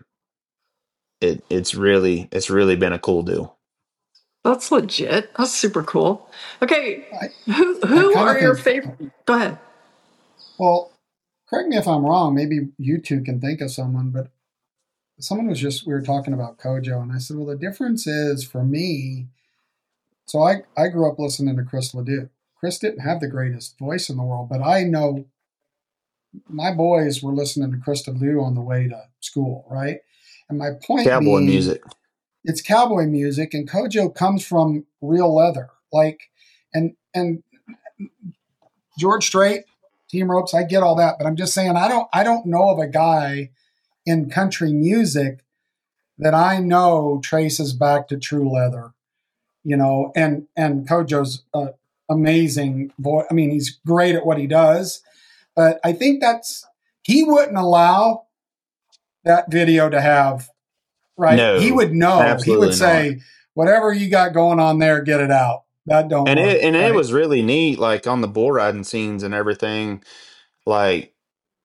it's really been a cool deal. That's legit. That's super cool. Okay, I, I who kind of are your think, favorite? Go ahead. well, correct me if I'm wrong. Maybe you two can think of someone, but someone we were talking about Kojo, and I said, well, the difference is for me. So I grew up listening to Chris Ledoux. Chris didn't have the greatest voice in the world, but I know my boys were listening to Chris Ledoux on the way to school, right? And my point Cowboy being, music. it's cowboy music, and Kojo comes from real leather, and George Strait, Team Ropes. I get all that, but I'm just saying I don't know of a guy in country music that I know traces back to true leather, and Kojo's amazing voice. I mean, he's great at what he does, but I think he wouldn't allow that video to have, right. He No, would know. He would absolutely not. say, "Whatever you got going on there, get it out. That don't And work." it Right. was really neat, like on the bull riding scenes and everything. Like,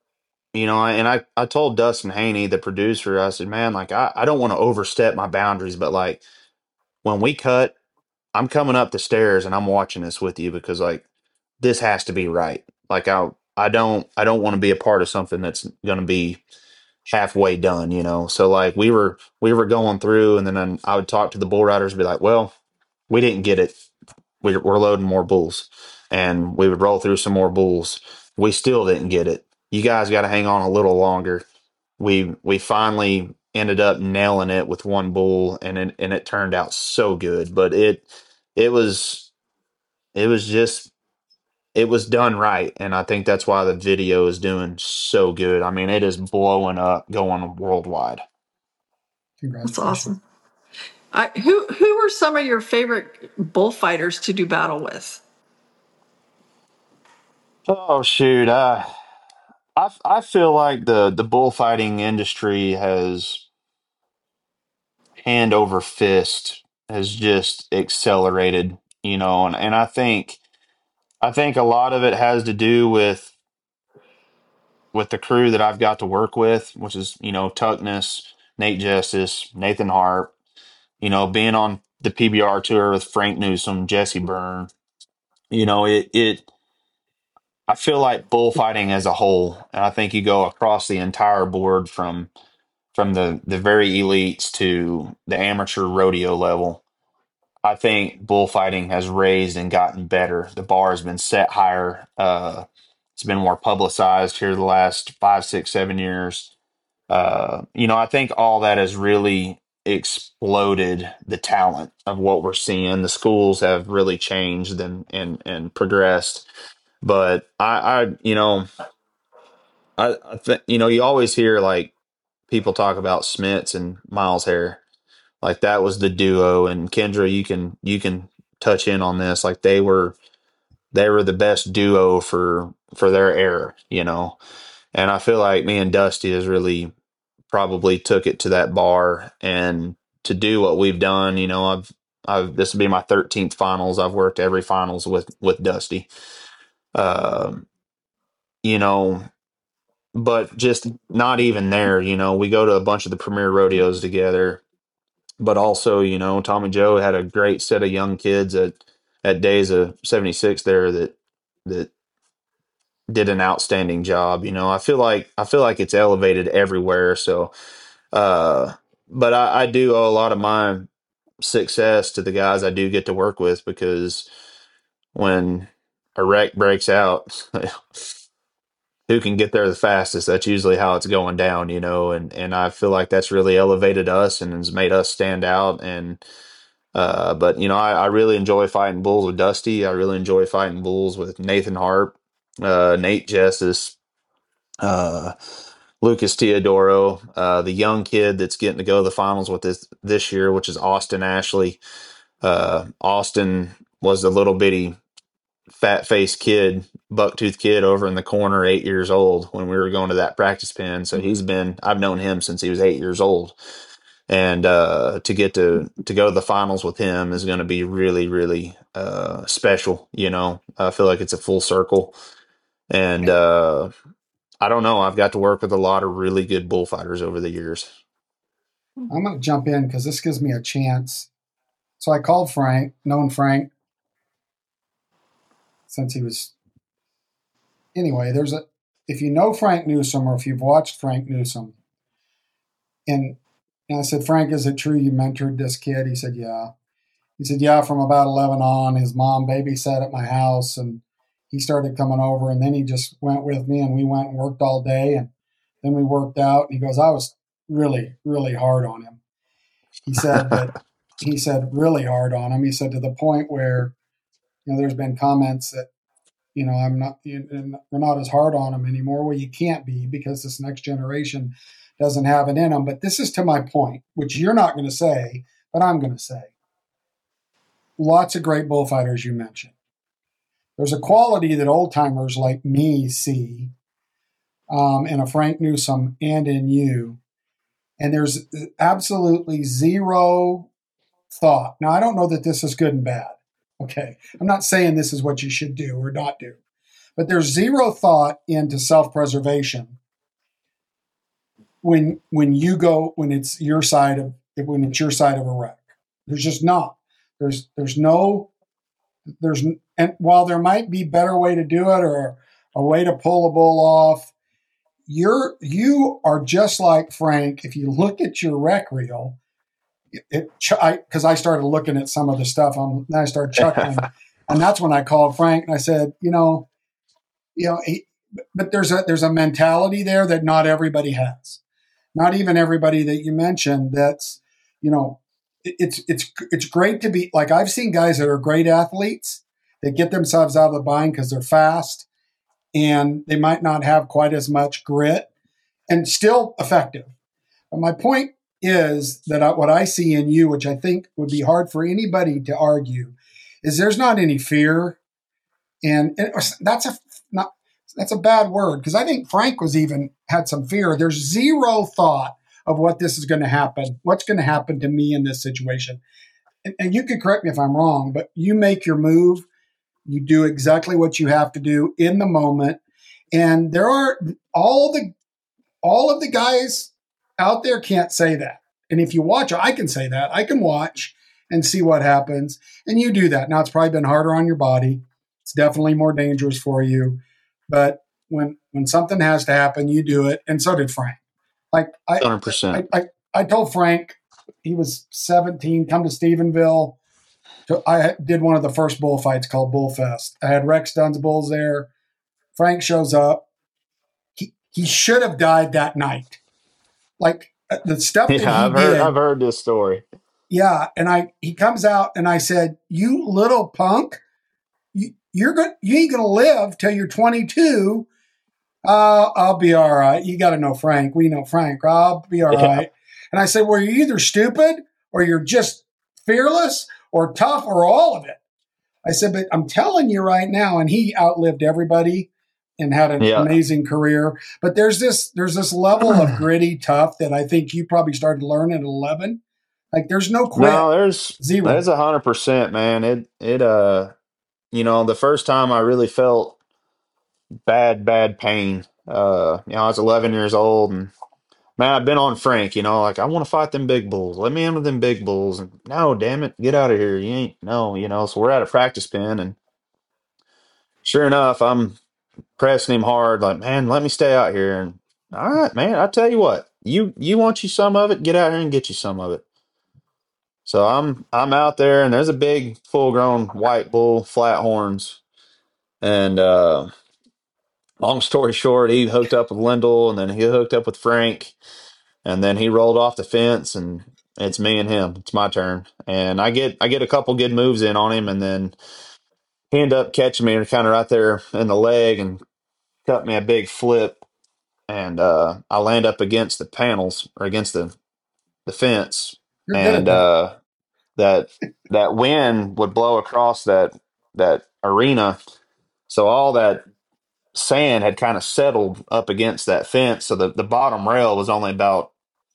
I told Dustin Haney, the producer, I said, man, like I don't want to overstep my boundaries, but like when we cut, I'm coming up the stairs and I'm watching this with you because like this has to be right. Like I don't want to be a part of something that's going to be halfway done. So like we were going through, and then I would talk to the bull riders and be like, well, we didn't get it. We're loading more bulls, and we would roll through some more bulls. We still didn't get it. You guys got to hang on a little longer. We finally ended up nailing it with one bull, and it turned out so good. But it was it was just it was done right, and I think that's why the video is doing so good. I mean, it is blowing up, going worldwide. That's Congratulations. awesome. Who were some of your favorite bullfighters to do battle with? Oh shoot, I feel like the bullfighting industry has hand over fist has just accelerated, and I think a lot of it has to do with the crew that I've got to work with, which is, Tuckness, Nate Justice, Nathan Hart, being on the PBR tour with Frank Newsom, Jesse Byrne. It I feel like bullfighting as a whole, and I think you go across the entire board from the very elites to the amateur rodeo level. I think bullfighting has raised and gotten better. The bar has been set higher. It's been more publicized here the last 5, 6, 7 years. I think all that has really exploded the talent of what we're seeing. The schools have really changed and progressed. But I think you always hear like people talk about Smits and Miles Hare. Like that was the duo, and Kendra, you can touch in on this. Like they were the best duo for their era. And I feel like me and Dusty has really probably took it to that bar, and to do what we've done. I've this will be my 13th finals. I've worked every finals with Dusty. Um, you know, but just not even there. We go to a bunch of the premier rodeos together, but also, Tommy Joe had a great set of young kids at Days of 76 there that did an outstanding job. I feel like it's elevated everywhere. So, uh, but I do owe a lot of my success to the guys I do get to work with, because when a wreck breaks out, who can get there the fastest? That's usually how it's going down. And I feel like that's really elevated us and has made us stand out. And but I really enjoy fighting bulls with Dusty. I really enjoy fighting bulls with Nathan Hart, Nate Justice, uh, Lucas Teodoro, the young kid that's getting to go to the finals with this year, which is Austin Ashley. Austin was a little bitty fat faced kid, bucktooth kid over in the corner, 8 years old when we were going to that practice pen. So I've known him since he was 8 years old. and to get to go to the finals with him is going to be really, really special. I feel like it's a full circle, and I don't know. I've got to work with a lot of really good bullfighters over the years. I'm going to jump in because this gives me a chance. So I called Frank, known Frank since he was. Anyway, if you know Frank Newsom or if you've watched Frank Newsom, and I said, Frank, is it true you mentored this kid? He said, yeah. He said, yeah, from about 11 on, his mom babysat at my house and he started coming over and then he just went with me and we went and worked all day and then we worked out. And he goes, I was really, really hard on him. He said really hard on him. He said to the point where, there's been comments that, we're not as hard on him anymore. Well, you can't be because this next generation doesn't have it in them. But this is to my point, which you're not going to say, but I'm going to say. Lots of great bullfighters you mentioned. There's a quality that old timers like me see in a Frank Newsom and in you. And there's absolutely zero thought. Now, I don't know that this is good and bad. Okay. I'm not saying this is what you should do or not do, but there's zero thought into self-preservation when it's your side of a wreck. There's just not. And while there might be better way to do it or a way to pull a bull off, you are just like Frank. If you look at your rec reel, because I started looking at some of the stuff, then I started chuckling, and that's when I called Frank and I said, but there's a mentality there that not everybody has, not even everybody that you mentioned. That's it's great to be like I've seen guys that are great athletes that get themselves out of the bind because they're fast and they might not have quite as much grit and still effective. But my point is that what I see in you, which I think would be hard for anybody to argue, is there's not any fear. And that's a bad word because I think Frank had some fear. There's zero thought of what this is going to happen, what's going to happen to me in this situation. And you can correct me if I'm wrong, but you make your move. You do exactly what you have to do in the moment. And there are all of the guys out there can't say that. And if you watch, I can say that. I can watch and see what happens. And you do that. Now, it's probably been harder on your body. It's definitely more dangerous for you. But when something has to happen, you do it. And so did Frank. Like 100%. I told Frank, he was 17, come to Stephenville. So I did one of the first bullfights called Bullfest. I had Rex Dunn's bulls there. Frank shows up. He should have died that night. Like the stuff that he did. I've heard this story. Yeah, and he comes out and I said, "You little punk, you ain't gonna live till you're 22. I'll be all right. You got to know Frank. We know Frank. I'll be all right." And I said, "Well, you're either stupid or you're just fearless or tough or all of it." I said, "But I'm telling you right now," and he outlived everybody and had an amazing career. But there's this level of gritty tough that I think you probably started learning at 11. Like there's no quit. No, there's zero. There's 100%, man. The first time I really felt bad pain. I was 11 years old, and man, I've been on Frank. Like I want to fight them big bulls. Let me in with them big bulls. And no, damn it, get out of here. You ain't no. So we're at a practice pen, and sure enough, I'm pressing him hard. Like, man, let me stay out here. And all right, man, I tell you what, you want you some of it, get out here and get you some of it. So I'm out there, and there's a big full grown white bull, flat horns, and long story short, he hooked up with Lindell, and then he hooked up with Frank, and then he rolled off the fence, and it's me and him. It's my turn, and I get a couple good moves in on him, and then he ended up catching me kind of right there in the leg and cut me a big flip, and I land up against the panels or against the fence, You're good and at that wind would blow across that arena, so all that sand had kind of settled up against that fence, so the bottom rail was only about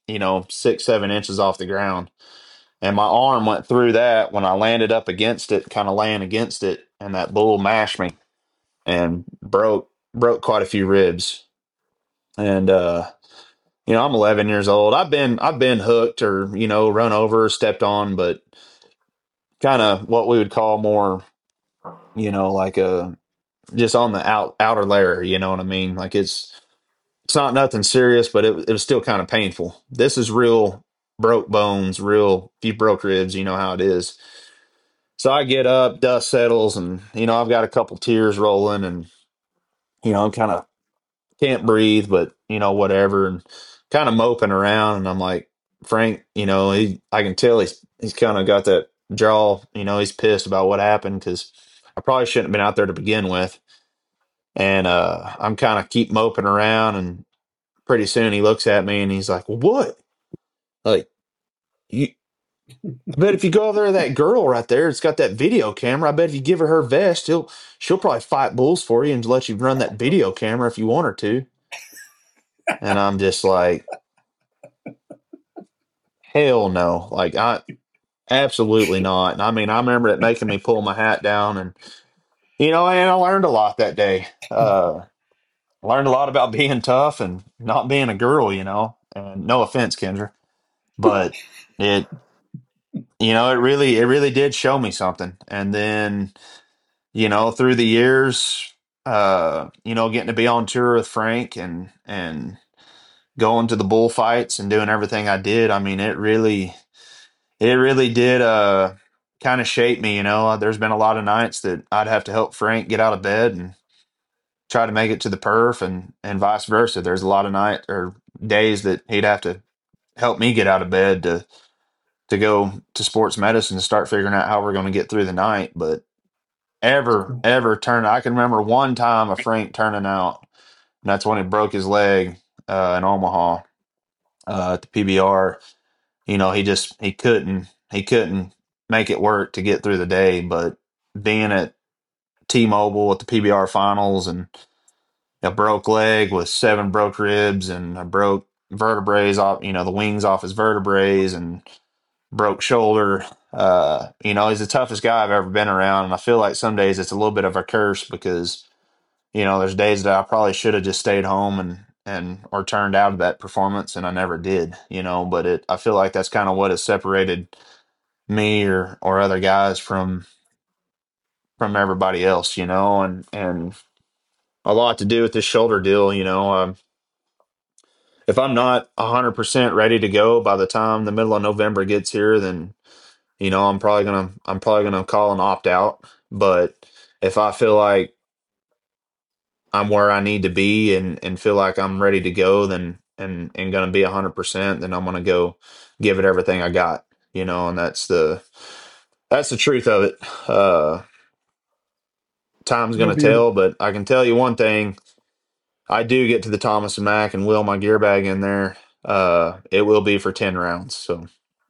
6, 7 inches off the ground. And my arm went through that when I landed up against it, kind of laying against it, and that bull mashed me and broke quite a few ribs. And I'm 11 years old. I've been hooked or run over or stepped on, but kind of what we would call more, like a just on the outer layer. You know what I mean? Like it's not nothing serious, but it was still kind of painful. This is real broke bones, real. If you broke ribs, you know how it is. So I get up, dust settles, and I've got a couple tears rolling, and I'm kind of can't breathe, but whatever, and kind of moping around. And I'm like, Frank, I can tell he's kind of got that jaw. He's pissed about what happened because I probably shouldn't have been out there to begin with. And I'm kind of keep moping around, and pretty soon he looks at me and he's like, well, what? Like, you, I bet if you go over there to that girl right there, it's got that video camera. I bet if you give her vest, she'll probably fight bulls for you and let you run that video camera if you want her to. And I'm just like, hell no. Like, I absolutely not. And I mean, I remember it making me pull my hat down, and and I learned a lot that day. Learned a lot about being tough and not being a girl, And no offense, Kendra, but it it really did show me something. And then, through the years, getting to be on tour with Frank and going to the bullfights and doing everything I did, I mean, it really did kind of shape me. There's been a lot of nights that I'd have to help Frank get out of bed and try to make it to the perf, and vice versa. There's a lot of night or days that he'd have to help me get out of bed to go to sports medicine and start figuring out how we're going to get through the night. But ever turn, I can remember one time of Frank turning out, and that's when he broke his leg in Omaha at the PBR. He couldn't make it work to get through the day. But being at T-Mobile at the PBR finals, and a broke leg with 7 broke ribs, and a broke vertebrae off, the wings off his vertebrae, and broke shoulder. He's the toughest guy I've ever been around, and I feel like some days it's a little bit of a curse because there's days that I probably should have just stayed home and or turned out of that performance, and I never did. But I feel like that's kind of what has separated me or other guys from everybody else. And a lot to do with this shoulder deal. If I'm not 100% ready to go by the time the middle of November gets here, then I'm probably gonna call an opt out. But if I feel like I'm where I need to be and feel like I'm ready to go, then and gonna be 100%, then I'm gonna go give it everything I got. And that's the truth of it. Time's You'll gonna be tell, but I can tell you one thing: I do get to the Thomas and Mack and wheel my gear bag in there. It will be for 10 rounds. So,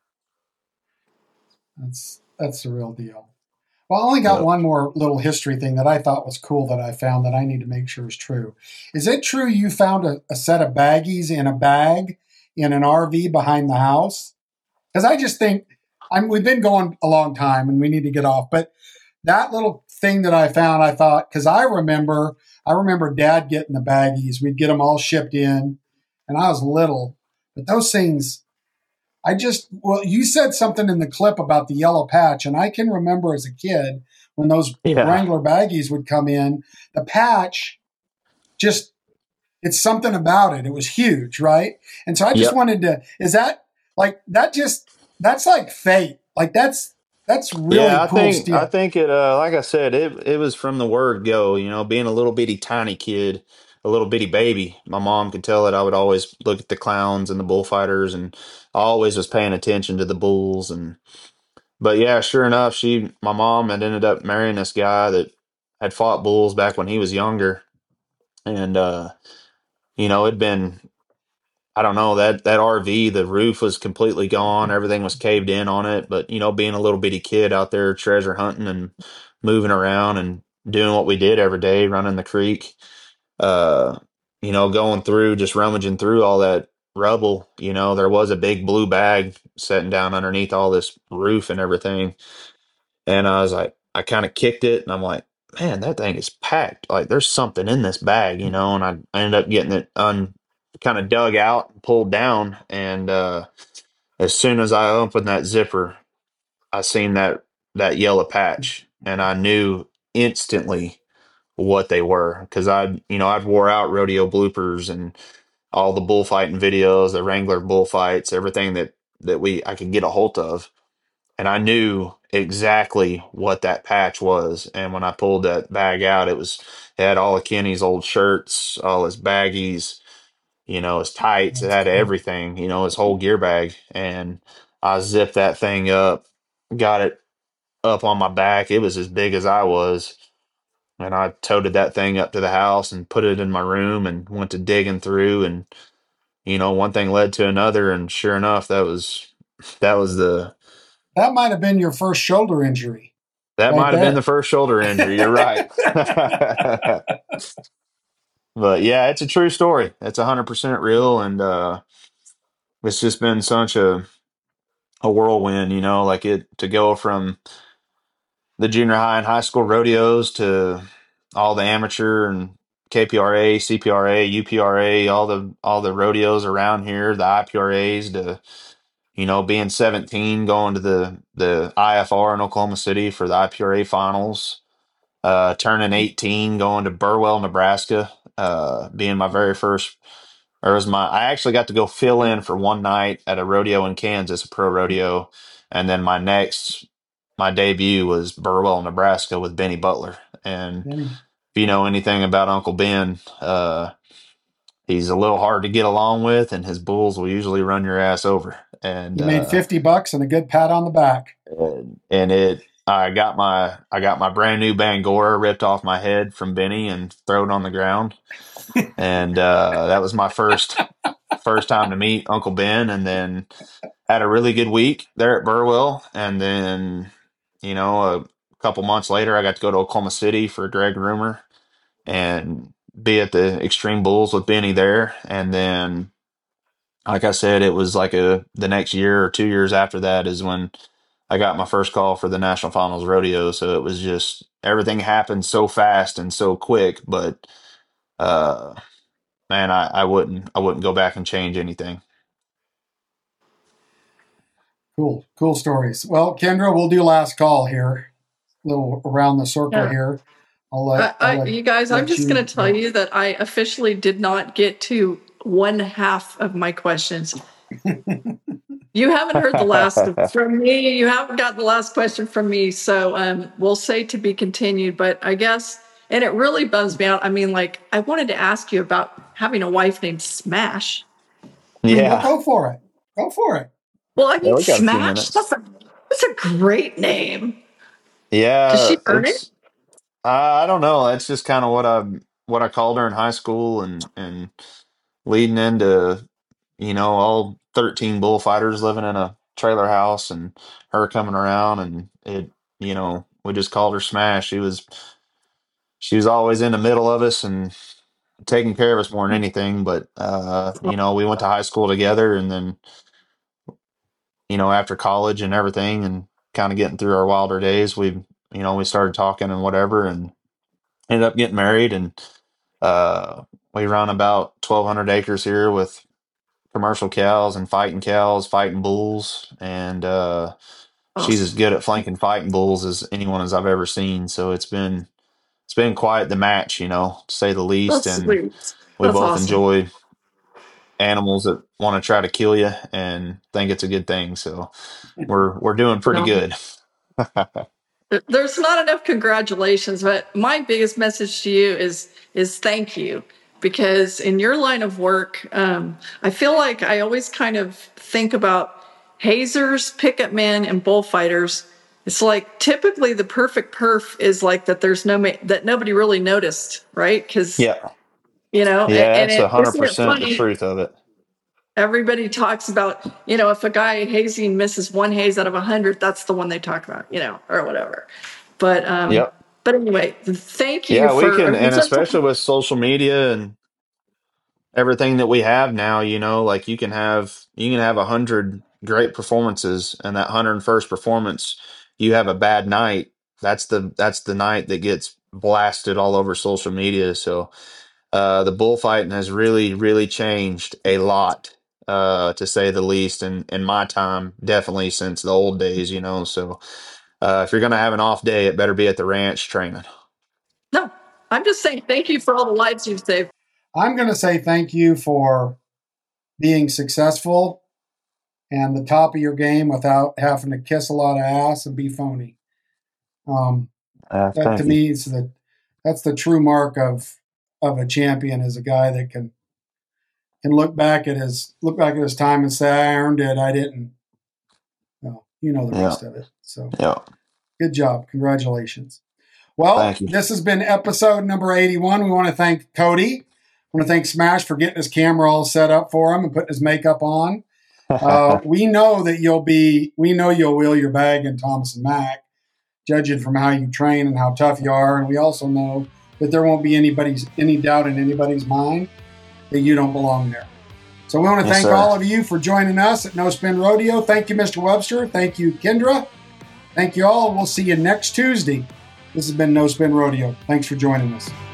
that's the real deal. Well, I only got yep. one more little history thing that I thought was cool that I found that I need to make sure is true. Is it true you found a set of baggies in a bag in an RV behind the house? Because I just think we've been going a long time and we need to get off. But that little thing that I found, I thought, because I remember Dad getting the baggies. We'd get them all shipped in, and I was little. But those things, well, you said something in the clip about the yellow patch, and I can remember as a kid when those Yeah. Wrangler baggies would come in, the patch just, it's something about it. It was huge, right? And so I just Yep. wanted to, is that like, that's like fate. Like that's really Yeah, I cool think I stuff. think it like I said, it was from the word go, being a little bitty tiny kid, a little bitty baby. My mom could tell that I would always look at the clowns and the bullfighters, and I always was paying attention to the bulls. And but yeah, sure enough, my mom had ended up marrying this guy that had fought bulls back when he was younger. And it'd been, I don't know, that RV, the roof was completely gone. Everything was caved in on it. But, being a little bitty kid out there treasure hunting and moving around and doing what we did every day, running the creek, uh, going through, just rummaging through all that, rubble. There was a big blue bag sitting down underneath all this roof and everything. And I was like, I kind of kicked it and I'm like, man, that thing is packed. Like there's something in this bag, and I ended up getting it kind of dug out and pulled down. And as soon as I opened that zipper, I seen that yellow patch and I knew instantly what they were because I'd wore out rodeo bloopers and all the bullfighting videos, the Wrangler bullfights, everything that I could get a hold of, and I knew exactly what that patch was. And when I pulled that bag out, it had all of Kenny's old shirts, all his baggies, his tights. It That's had cool. everything, his whole gear bag. And I zipped that thing up, got it up on my back. It was as big as I was. And I toted that thing up to the house and put it in my room and went to digging through. And, one thing led to another. And sure enough, that was That might have been your first shoulder injury that right might have been the there. first shoulder injury. You're right. But yeah, it's a true story. It's 100% real. And, it's just been such a whirlwind, like to go from the junior high and high school rodeos to all the amateur and KPRA, CPRA, UPRA, all the rodeos around here, the IPRAs to being 17, going to the IFR in Oklahoma City for the IPRA finals, turning 18, going to Burwell, Nebraska, being my very first. I actually got to go fill in for one night at a rodeo in Kansas, a pro rodeo, and then my debut was Burwell, Nebraska with Benny Butler. And Benny, if you know anything about Uncle Ben, he's a little hard to get along with, and his bulls will usually run your ass over. And you made $50 and a good pat on the back. I got my brand new Bangora ripped off my head from Benny and thrown on the ground, and that was my first time to meet Uncle Ben, and then had a really good week there at Burwell, and then a couple months later I got to go to Oklahoma City for Greg Rumor and be at the Extreme Bulls with Benny there, and then like I said, it was like the next year or 2 years after that is when I got my first call for the National Finals Rodeo. So it was just everything happened so fast and so quick, but uh man, I wouldn't go back and change anything. Cool, cool stories. Well, Kendra, we'll do last call here. A little around the circle Yeah. here. I'll You guys, I'm let just going you. to tell you that I officially did not get to one half of my questions. You haven't heard the last from me. You haven't got the last question from me. So we'll say to be continued. But I guess, and it really bums me out. I mean, like, I wanted to ask you about having a wife named Smash. Well, Yeah. go for it. Go for it. Well, I Yeah, mean, we got a few Smash, minutes. that's a great name. Does Yeah, she earn it? I don't know. That's just kind of what I called her in high school, and leading into all 13 bullfighters living in a trailer house and her coming around, and we just called her Smash. She was always in the middle of us and taking care of us more than anything. But we went to high school together, and then after college and everything, and kind of getting through our wilder days, we started talking and whatever, and ended up getting married. And we run about 1,200 acres here with commercial cows, fighting bulls, and she's as Awesome. good at flanking fighting bulls as anyone as I've ever seen. So it's been quite the match, to say the least. That's And sweet. we That's both awesome. enjoy animals that want to try to kill you and think it's a good thing. So we're doing pretty No. good. There's not enough congratulations, but my biggest message to you is thank you, because in your line of work, I feel like I always kind of think about hazers, pickup men, and bullfighters. It's like typically the perfect perf is like that. There's that nobody really noticed, right? Because Yeah. Yeah, and that's a it hundred isn't it percent the funny? truth of it. Everybody talks about, if a guy hazing misses one haze out of 100, that's the one they talk about, or whatever. But Yep. but anyway, thank you Yeah, we for. I can, mean, and sometimes, especially with social media everything that we have now, like you can have 100 great performances, and that 101st performance, you have a bad night. That's the night that gets blasted all over social media. So the bullfighting has really, really changed a lot, to say the least, in my time, definitely since the old days, So if you're going to have an off day, it better be at the ranch training. No, I'm just saying thank you for all the lives you've saved. I'm going to say thank you for being successful and the top of your game without having to kiss a lot of ass and be phony. That to me is that's the true mark of a champion, is a guy that can look back at his time and say, I earned it, I didn't. Well, the rest of it. So good job. Congratulations. Well, this has been episode number 81. We want to thank Cody. I want to thank Smash for getting his camera all set up for him and putting his makeup on. We know that you'll wheel your bag in Thomas and Mack, judging from how you train and how tough you are. And we also know that there won't be any doubt in anybody's mind that you don't belong there. So we want to thank all of you for joining us at No Spin Rodeo. Thank you, Mr. Webster. Thank you, Kendra. Thank you all. We'll see you next Tuesday. This has been No Spin Rodeo. Thanks for joining us.